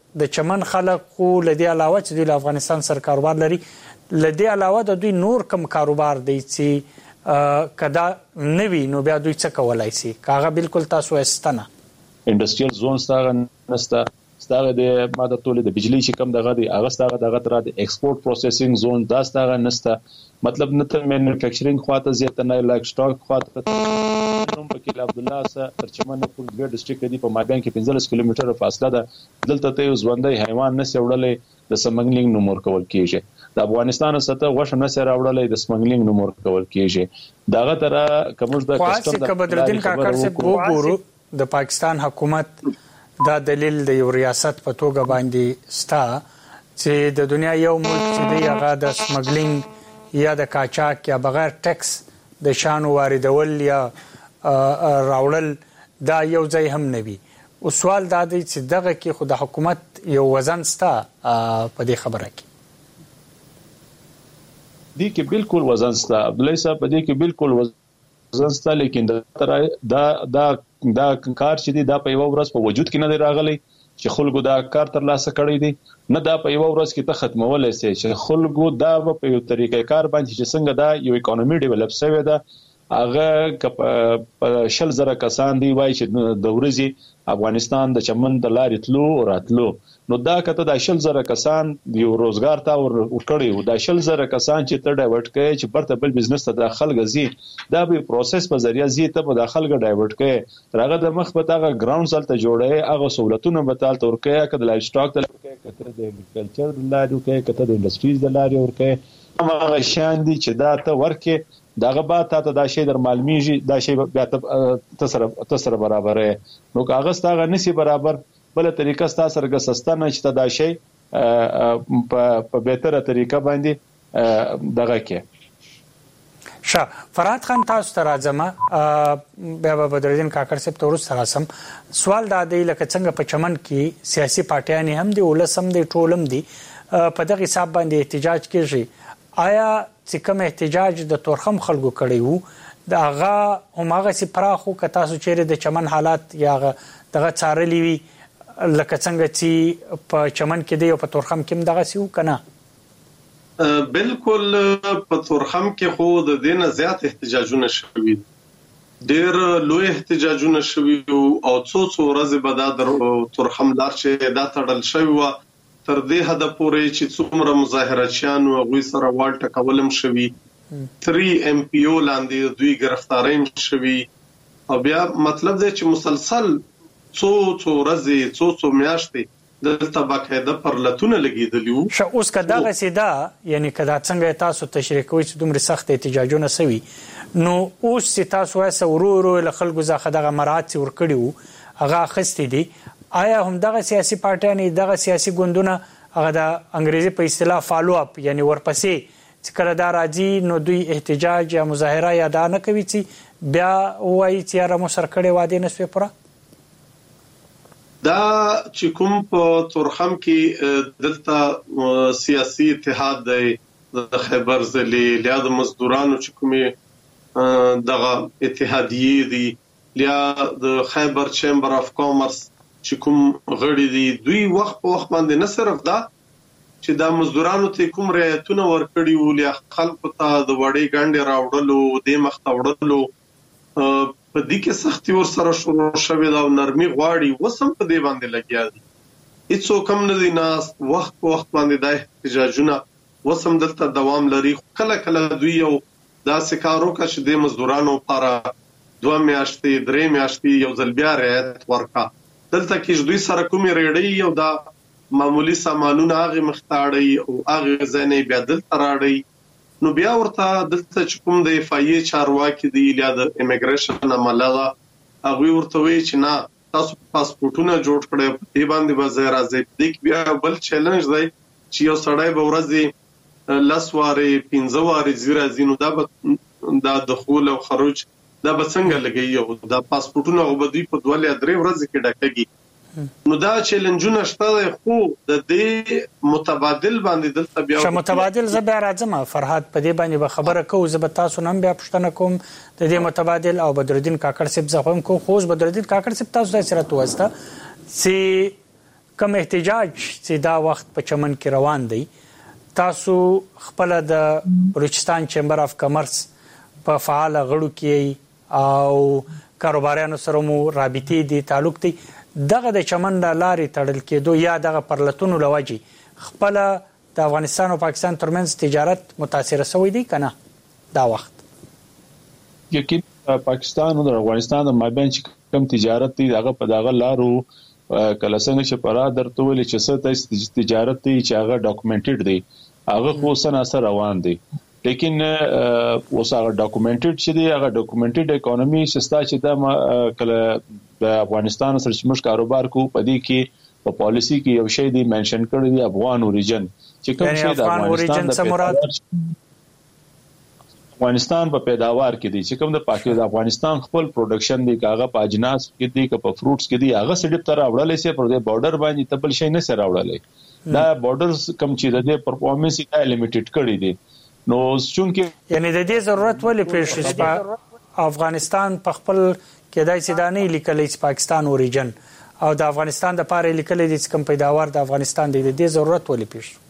د چمن خلک خو لدی علاوه چې د افغانستان سره کاروبار لري، لدی علاوه د دوی نور کم کاروبار دی چې کدا نوی نو بیا دوی څه کولای شي؟ کاغه بالکل تاسو استنه انډستریال زون ستاره نسته، ستاره د ماده تولید د بجلی چې کم دغه دی هغه ستاره دغه تر د ایکسپورټ پروسیسینګ زون دا ستاره نسته، مطلب نه تر مینوفیکچرینګ خواته زیات نه لایک سٹاک خواته نوم پکې عبد الله سره تر چمن پور دوه ډسټریکټ دی په مابین کې پنځلس کیلومتره فاصله ده، دلته ته ژوندۍ حیوان نه سوړلې د سمګلینګ نومور کول کیږي، د افغانستان سره غوښه نه سره راوړلې د سمګلینګ نومور کول کیږي، دغه تر کومز د کسٹم د بدرالدین کاکړ سے وګورو د پاکستان حکومت دا دلیل د یو ریاست په توګه باندې ستا چې د دنیا یو ملک چې دی هغه د سمګلینګ یا د کاچاک یا بغیر ټیکس د شانو واردول یا راوړل دا یو ځای هم نه وي. او سوال دا دی چې دغه کې خو د حکومت یو وزن ستا په دې خبره کې دی کې بالکل وزن ستا عبدالله صاحب په دې کې بالکل وزن ستا، لیکن دا دا دا کار چې دی دا په یو ورځ په وجود کې نه دی راغلی چې خلکو دا کار تر لاسه کړی دی، نه دا په یو ورځ کې ته ختمولای شي چې خلکو دا په یو طریقې کار باندې چې څنګه دا یو اکانومي ډیولپ شوی ده هغه شل زره کسان دی وای چې د ورځي افغانستان د چمن د لارې تلو او راتلو، نو دا کته د شل زره کسان یو روزګار تا ور کړی و، د شل زره کسان چې ته ډایورټ کړي چې برته بل بزنس ته داخل غزي دا به پروسس په ذریعہ زی ته په داخل غ ډایورټ کړي راغه د مخ په تاغه ګراوند سال ته جوړه هغه سہولتونه به تال تور کړي کده لایف سٹاک ته کړي کته د اګریکلچر د لارې کړي کته د انډستریز د لارې ور کړي هغه شان دي چې دا ته ورکه داغه با ته دا شی در معلومیږي دا شی بیا ته سره برابرې نو کاغذ تاغه نسی برابر بل طریقه ستاسو سره سستانه چې دا شی په بهتره طریقه باندې دغه کې شا فرات خان تاسو ته راځم بیا به بدرالدین کاکړ صاحب تورس سره سم سوال دا دی لکه څنګه په چمن کې سیاسي پارټیان هم دي ولسم دي ټولم دي په دغه حساب باندې احتجاج کیږي، آیا چې کوم احتجاج د تورخم خلکو کړی وو د هغه هماغه سي پراخو ک تاسو چیرې د چمن حالات یا دغه چارلی وی لکه څنګه چې په چمن کې دی او په تورخم کې دغه سیو کنه؟ بالکل په تورخم کې خو د دینه زیات احتجاجونه شوي، ډېر لوی احتجاجونه شوي او څو څو ورځې به دا تورخم لار چې دا تړل شوی و تر دې حد پورې چې څومره مظاهرچیان او غوي سره والټ کولم شوي، تری ام پی او لاندې دوی گرفتاریم شوي او بیا مطلب دی چې مسلسل څو څو ورځې څو څو میاشتې دلته باقاعده پرلتونه لګیدلی وو. شو اوس کدا غسیدا یعنی کدا څنګه تاسو تشریح کوئ چې دومره سخت احتجاجونه سوي نو اوس چې تاسو واسه ورورو له خلکو ځخه دغه مراد ور کړیو هغه خستې دي، آیا هم دغه سیاسي پارټیان دغه سیاسي ګوندونه هغه د انګریزي په اصطلاح فالو اپ یعنی ورپسې چې کله دا راځي نو دوی احتجاج یا مظاهره یا دا نه کوي چې بیا وایي چې را مو سر کړي واده نسوي پوره؟ دا چې کوم په تورخم کې دلته سیاسي اتحاد دی د خیبر ضلع لیا د مزدورانو چې کومه دغه اتحادیه دي لیا د خیبر چیمبر اف کامرس چې کوم غړي دي دوی وخت په وخت باندې نه صرف دا چې دا مزدورانو ته کوم رعایتونه ورکړي ول یا خلکو ته د وړي ګاندې راوړلو د مخ ته وړلو په دې کې سختي ور سره شروع شوه دا نرمي غواړي وسم په دې باندې لګیا دي هیڅ کوم نه دي ناس وخت په وخت باندې دا احتجاجونه وسم دلته دوام لري، کله کله دوی یو دا سکارو کا چې د مزدورانو لپاره دوه میاشتې درې میاشتې یو ځل بیا رعایت ورکا دلته کې دوی سره کومې ریډي او دا معمولی سامانونه هغه مختاړي او هغه ځنې بیا دلته راړي نو بیا ورته دلته چې کوم د افایي چارواکي دی یا د امیګریشن عمله هغه ورته وی چې نه تاسو پاسپورتونه جوړ کړئ په دې باندې به زه راځي د بیا بل چیلنج دی چې یو سړی به ورځي لاسواري پنځه واري زیرا زینو دا د دخول او خروج دا به څنګه لګي او دا پاسپورتونه او بدوی په دوه یا درې ورځې کې ډکېږي نو دا چیلنجونه شته خو د دې متبادل باندې دلته بیا چې متبادل زه بیا راځم فرهاد په دې باندې به خبره کوم زه به تاسو نن بیا پښتنه کوم د دې متبادل او بدرالدین کاکړ صاحب زغم کو خو بدرالدین کاکړ صاحب تاسو د سره توسته سي کوم احتجاج چې دا وخت په چمن کې روان دی تاسو خپل د بلوچستان چیمبر اف کامرس په فعال غړو کې او کاروباریانو سره مو رابطې دي تعلق دي دغه د چمن د لارې تړل کېدو یا دغه پرلتونو لوجي خپل د افغانستان او پاکستان ترمنځ تجارت متاثر شوی دی کنه دا وخت یقینا پاکستان او افغانستان د مابین چې کوم تجارت دی هغه په دغه لارو کله څنګه چې پرا درته ویل چې څه تجارت دی چې هغه ډاکومنټډ دی هغه خو سن اثر روان دی لیکن اوس هغه ډاکومنټډ چې دی هغه ډاکومنټډ اکانومي سستا چې د کله د افغانستان سره چې مش کاروبار کو پدې کې په پالیسی کې یو شی دی منشن کړی دی افغان اوریجن چې کوم شی د افغانستان د مراد افغانستان په پیداوار کې دي چې کوم د پاکستان افغانستان خپل پروډکشن دی کاغه په اجناس کې دي که په فروټس کې دي هغه سړي تر راوړلې سي پر دې بارډر باندې تبل شي نه سره راوړلې دا بارډرز کم چې د دې پرفارمنس یې لیمیټډ کړی دي نو چونکه یعنی د دې ضرورت ولې پېښ شي افغانستان په خپل کې دای سیدانی لیکلې چې پاکستان اوریجن او د افغانستان د پاره لیکلې چې کوم پیداوار د افغانستان دی د دې ضرورت ولې پېښ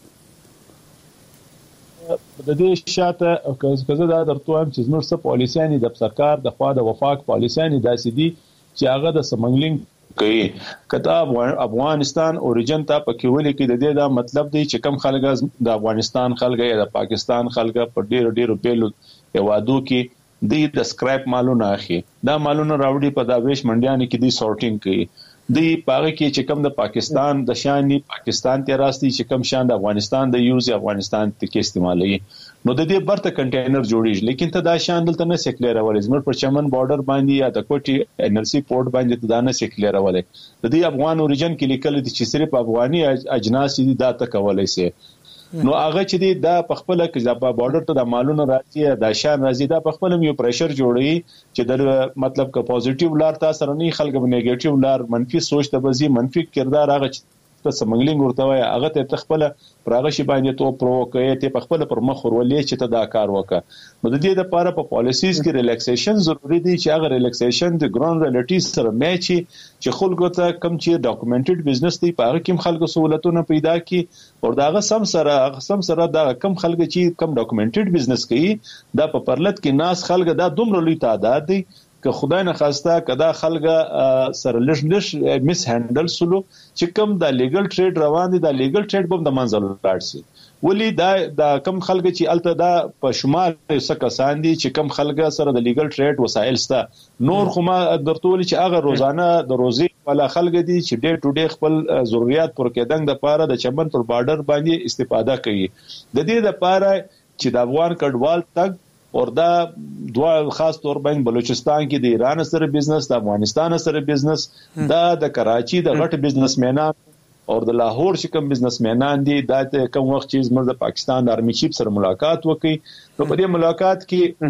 د دې شاته کزه دا درته هم چې زموږ څه پالیسياني د سرکار د خوا د وفاق پالیسياني داسې دي چې هغه د سمنګلینګ کوي کتاب افغانستان اوریجن ته پکې ولې کې د دې دا مطلب دی چې کم خلک د افغانستان خلک یا د پاکستان خلک په ډیرو ډیرو بیلو یوادو کې د سکرپ مالونه اخی دا مالونه راوړي په دا ویش منډیانو کې دي سورټینګ کوي دی پاره کې چې کوم د پاکستان د شاني پاکستان ته راستي چې کوم شان د افغانستان د یوز افغانستان ته کې استعمالي نو د دې برته کنټینر جوړیږي لیکن ته دا شان دلته نه سکلیر اولې زموږ پر چمن بارډر باندې یا د کوټي انرسي پورت باندې ته دا نه سکلیر اولې د دې افغان اوریجن کې لیکل دي چې صرف افغاني اجناس دي دا ته کولای شي نو هغه چې دی دا په خپل کې د بارډر ته د مالونو راځي د شان راځي دا په خپل یو پریشر جوړي چې د مطلب ک پوزټیو لار تاسو نه خلک به نیگیټیو لار منفي سوچ ته بزي منفي کردار هغه ته سمنګلینګ ورته وای هغه ته خپل پراغه شي باندې تو پروکې ته په خپل پر مخ ورولې چې ته دا کار وکړه نو د دې لپاره په پالیسیز کې ریلیکسیشن ضروری دي چې هغه ریلیکسیشن د ګراوند ریلیټیز سره میچ چې خلکو ته کم چې ډاکومنټډ بزنس دی په هغه کې خلکو سہولتونه پیدا کی او داغه سم سره سم سره دا کم خلک چې کم ډاکومنټډ بزنس کوي دا په پرلط کې ناس خلک دا دومره لوی تعداد دي که خدای نه خواسته کدا خلک سره لږ لږ مس هندل سلو چې کم د لیګل ټریډ روان دي د لیګل ټریډ بم د منځل لاړ شي ولی دا د کم خلک چې الته دا په شمال څخه کسان دي چې کم خلک سره د لیګل ټریډ وسایل سته نور خو ما درته ولي چې هغه روزانه د روزي ولا خلک دي چې ډے ټو ډے خپل ضرورت پر کېدنګ د پاره د چمن پر بارډر باندې استفاده کوي د دې د پاره چې د افغان کډوال تک اور دا دوا خاص طور باندې بلوچستان کې د ایران سره بزنس د افغانستان سره بزنس دا د کراچي د غټ بزنسمنان او د لاهور چې کوم بزنسمنان دي دا کوم وخت چې زموږ د پاکستان د آرمي چیف سره ملاقات وکړي نو په دې ملاقات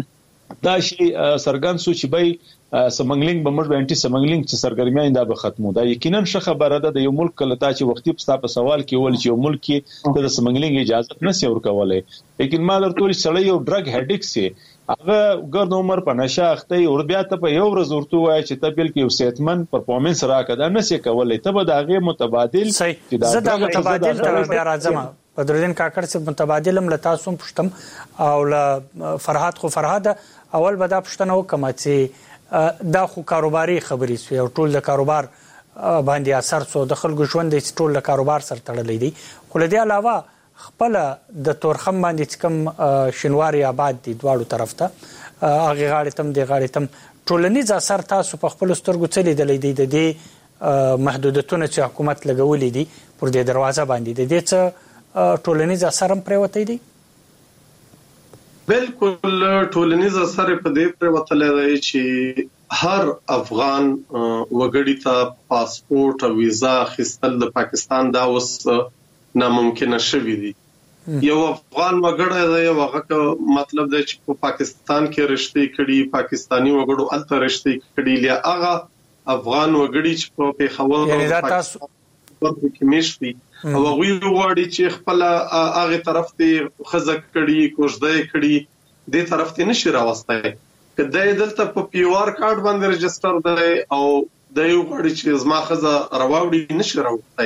کې دا شی سرګن سو چې بای سمنګلینګ به موږ انټي سمنګلینګ چې سرګرمیان دا به ختمو دا یقینا ش خبره ده د یو ملک کلتا چې وختي پستا په سوال کې ول چې یو ملک کې د سمنګلینګ اجازه نه سي ورکولای لیکن ما درته سړی یو ډرګ هډیک سي هغه ګرد عمر په نشه اخته او بیا ته په یو ورځ ورته وای چې ته بل کې یو سیټمن پرفورمنس راکړه نه سي کولای ته به دا غي متبادل چې دا زدا متبادل ته بیا راځم بدرالدین کاکړ سے متبادل هم لتا سوم پښتم او ل فرحات خو فرحات اول به دا پښتنه وکم چې دا خو کاروباري خبرې سوي او ټول د کاروبار باندې اثر سو د خلکو ژوند د ټول د کاروبار سره تړلې دي خو له دې علاوه خپل د تورخم باندې کوم شنواري آباد دي دواړو طرف ته هغه غاړې تم دی غاړې تم ټولنیز اثر تاسو په خپل سترګو څه لیدلې دي د دې محدودیتونو چې حکومت لګولې دي پر دې دروازه باندې د دې څه ټولنیز اثر هم پروتې دي بالکل ټولنیز اثر په دې پروتلې دی چې هر افغان وګړي ته پاسپورت او ویزا خستل د پاکستان دا اوس ناممکن شوی دی یو افغان وګړی دی هغه مطلب دی چې په پاکستان کې رشتې کړي پاکستانی وګړو الته رشتې کړي لیا هغه افغان وګړي چې په پیښور یعنی دا تاسو کې مشتي او غوی وړي چې خپل هغه طرف ته خزک کړي کوژدې کړي دې طرف ته نشي راوستای کله دلته په پیوار کارت باندې ريجستره ده او د یو غړي چې زما خزه راوړي نشي راوستای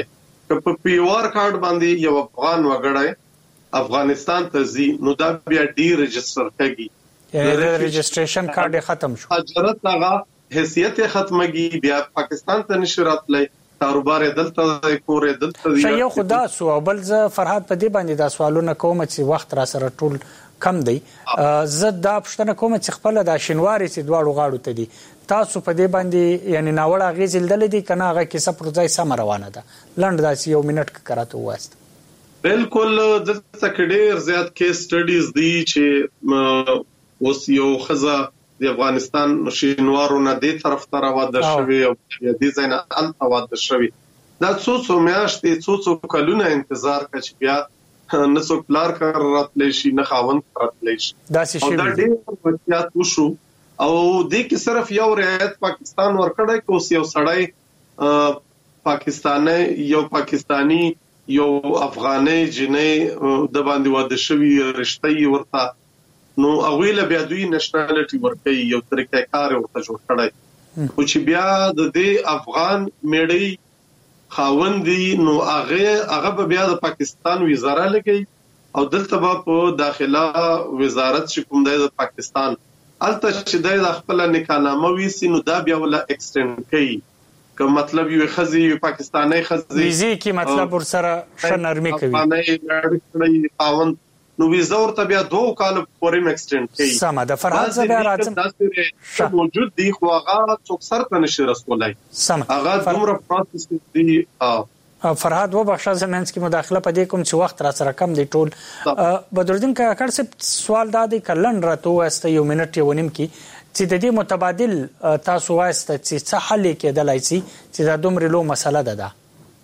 که په پیوار کارت باندې یو افغان وګړی افغانستان ته ځي نو دا بیا ډی رجستر کیږي، یعنی د رجستریشن کارت ختم شو، اجرت هغه حیثیت ختمږي، بیا پاکستان ته نشي راتلی، کاروبار دلته کور دلته دی. شایو خدا سو بل ز فرحات په دې باندې دا سوالونه کوم چې وخت را سره ټول کم دی. زه دا پښتنه کوم چې خپل د شینواري سي دواړو غاړو ته دي، تاسو په دې باندې یعنی ناوړه غیزل دل دي کنه هغه کیسه پر ځای سم روانه ده؟ لند داسې یو منټ کراته واست. بالکل دلته کې ډیر زیات کیس سټډیز دي چې اوس یو خزه د افغانستان شینوارو نه دې طرف ته راوده شوی او دې ځای نه الته واده شوی. دا څو څو میاشتې څو څو کلونه انتظار کوي چې بیا نه څوک پلار کار راتلی شي نه خاوند راتلی شي. دا ډېر واقعیات وشو او دې کې صرف یو رعایت پاکستان ورکړی که اوس یو سړی پاکستاني یو پاکستانی یو افغاني جنۍ د باندې واده شوی رشتہ ورته نو هغه له بیا دوی نېشنالټي ورکړي یو طریقې کار ورته جوړ کړی خو چې بیا د دې افغان میړی خاوندي نو هغه هغه بیا د پاکستان وزارت لګي او دلته په داخله وزارت چې کوم دی د پاکستان الته چې د خپل نکاحنامه ویسي نو دا بیا ولا ایکسټند کوي که مطلب یو خزي پاکستاني خزي ویزي کې مطلب ور سره شنرمي کوي افغاني لړ خاوند نو ویزا ورته بیا دوه کال پورې ایکسټند کوي. سم ده فرحات زبر راځم دا موجود دي خو هغه څوک سره نشي رسولای. سم هغه دومره پروسس دي. فرحات و بخښه زمینس کې مداخله پدې کوم چې وخت را سره کم دی ټول. بدرالدین کاکړ صاحب سوال دا دی کلن راته واسطه یو منټ یو نیم کې چې د دې متبادل تاسو واسطه چې څه حل کېدلای شي چې دا دومره لو مسله ده. ده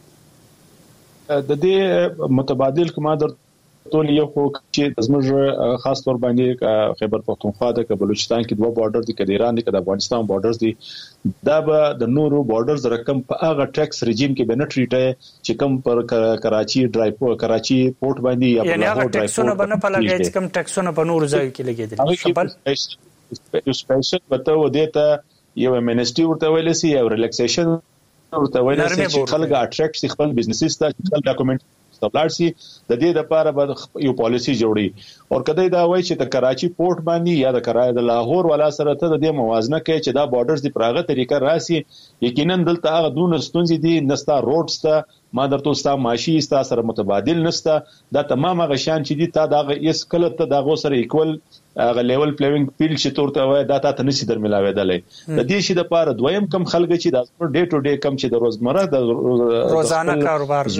د دې متبادل کومه در ټول یو خو چې زموږ خاص تور باندې خیبر پختونخوا د بلوچستان کې دوه بارډر دي، د ایران دي، د افغانستان بارډرز دي، دا به د نورو بارډرز رقم په هغه ټیکس رژیم کې به نه ټریټه چې کم پر کراچي ډرایو کراچي پورت باندې یا یعنی هغه ټیکسونه به نه پلګي چې کم ټیکسونه په نورو ځایو کې لګیدل. خپل یو سپیشل وته و دیتا یو امنیسټي ورته ویل سي یو ریلیکسیشن ورته ویل سي چې خلک اټریکټ خپل بزنسز ته خپل ډاکومنت تبلارسي د دې لپاره به یو پالیسی جوړي او کله دا وایي چې د کراچي پورت باندې یا د کرای د لاهور ولا سره ته د دې موازنه کوي چې دا بارډرز دی پراغه طریقه راسي. یقینا دلته هغه دون ستونزې دي نستا روډز ته ما درته ستا ماشي ستا سره متبادل نستا دا تمام غشان چې دي تا دا اس کله ته دا غو سره ایکوال هغه لیول پلیوینګ فیلډ چې تورته وای دا ته نشي درملاوېدلې. د دې شي د پاره دویم کم خلک چې د ډے ټو ډے کم چې د روزمره د روزانه کاروبار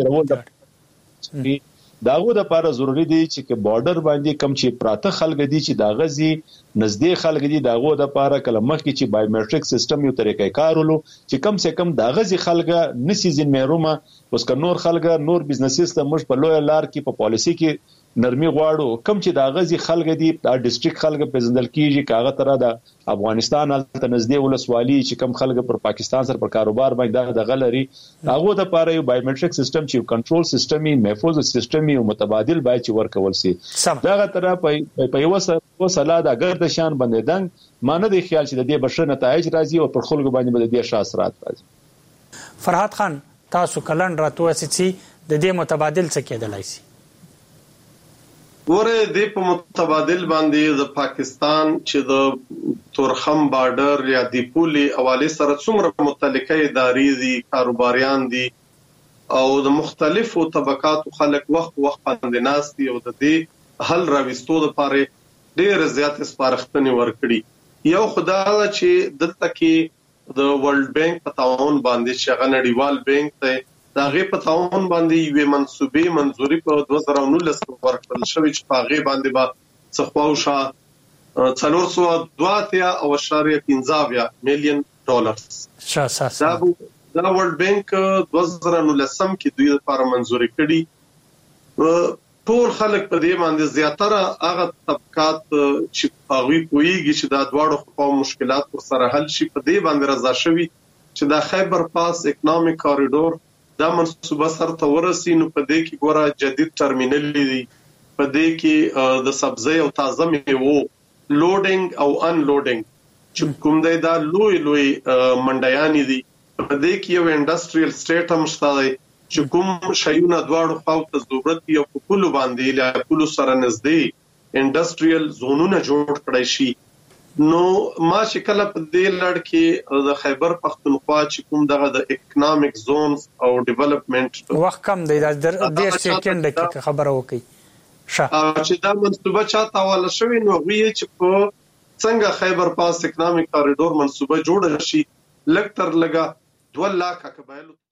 داغه د لپاره ضروری دی چې بارډر باندې کم چې پراته خلک دي چې دا غزي نزدې خلک دي داغه د لپاره کله مخکې چې بایومټریک سیستم یو طریقې کارولو چې کم سه کم دا غزي خلک نسی زین مېرومه اوس ک نور خلک نور بزنسز ته مش په لوی لار کې په پالیسی کې نرمي غواړو کم چې دا غزي خلک دي د ډیسټریکټ خلک په زندل کېږي کاغه تر د افغانستان ته نزدې ولسوالي چې کم خلک پر پاکستان سره پر کاروبار باندې د غلري هغه د لپاره یو بایومټریک سیستم چې کنټرول سیستم یې محفوظ سیستم یې متبادل باید چې ورکول سي. دا تر په یو سره وسلا د ګرد شان باندې دنګ مانه دی خیال چې د دې بشر نتایج راځي او پر خلکو باندې د دې شاسرات راځي. فرحات خان تاسو کلن راتو سي د دې متبادل څه کېدلای شي؟ ګوره د په متبادل باندې د پاکستان چې د تورخم بارډر یا د پولي حواله سره څومره متعلقه ادارې دي کاروباریان دي او د مختلفو طبقاتو خلک وخت وخت باندې ناس دي او د دې حل راوستو لپاره ډېر زیات سپارښتنې ورکړي. یو خدای چې دلته کې د ورلد بانک په تعاون باندې چې هغه نړیوال بانک ته دا غي په تعاون باندې یو منسوبې منزوري په دوه زره نولس ورکړل شوی چې په غي باندې با څخواوشه څلور سوه دوه اتیا او اشاریه پنځه میلیون ډالر شاساسا دا ورلد بانک دوه زره نولس کې دوی لپاره منزوري کړي. ټول خلک په دې باندې زیاتره هغه طبقات چې هغه کویږي چې دا دواړو خو مشکلات سره حل شي په دې باندې رضا شوی چې دا خیبر پاس اکونومیک کوریډور دا منصوبه سره ته ورسي. نو په دې کې ګوره جدید ټرمینل دی، په دې کې د سبزی او تازه میوو لوډینګ او ان لوډینګ چې کوم دی دا لوی لوی منډیان دي. په دې کې یو انډستریال سټیټ هم شته دی چې کوم شیونه دواړو خواو ته ضرورت یو په کولو باندې لا کولو سره نږدې انډستریال زونونه جوړ کړی شي. نو ما چې کله په دې لړ کې د خیبر پختونخوا چې کوم دغه د اکونومیک زونز او ډیولپمنٹ وخت کم دی د ډیر سکند کې خبره وکي شه چې دا منصوبه چاته حواله شوی نو وی چې په څنګه خیبر پاس اکونومیک کاریډور منصوبه جوړه شي لکتر لګا دوه لاکه قبایل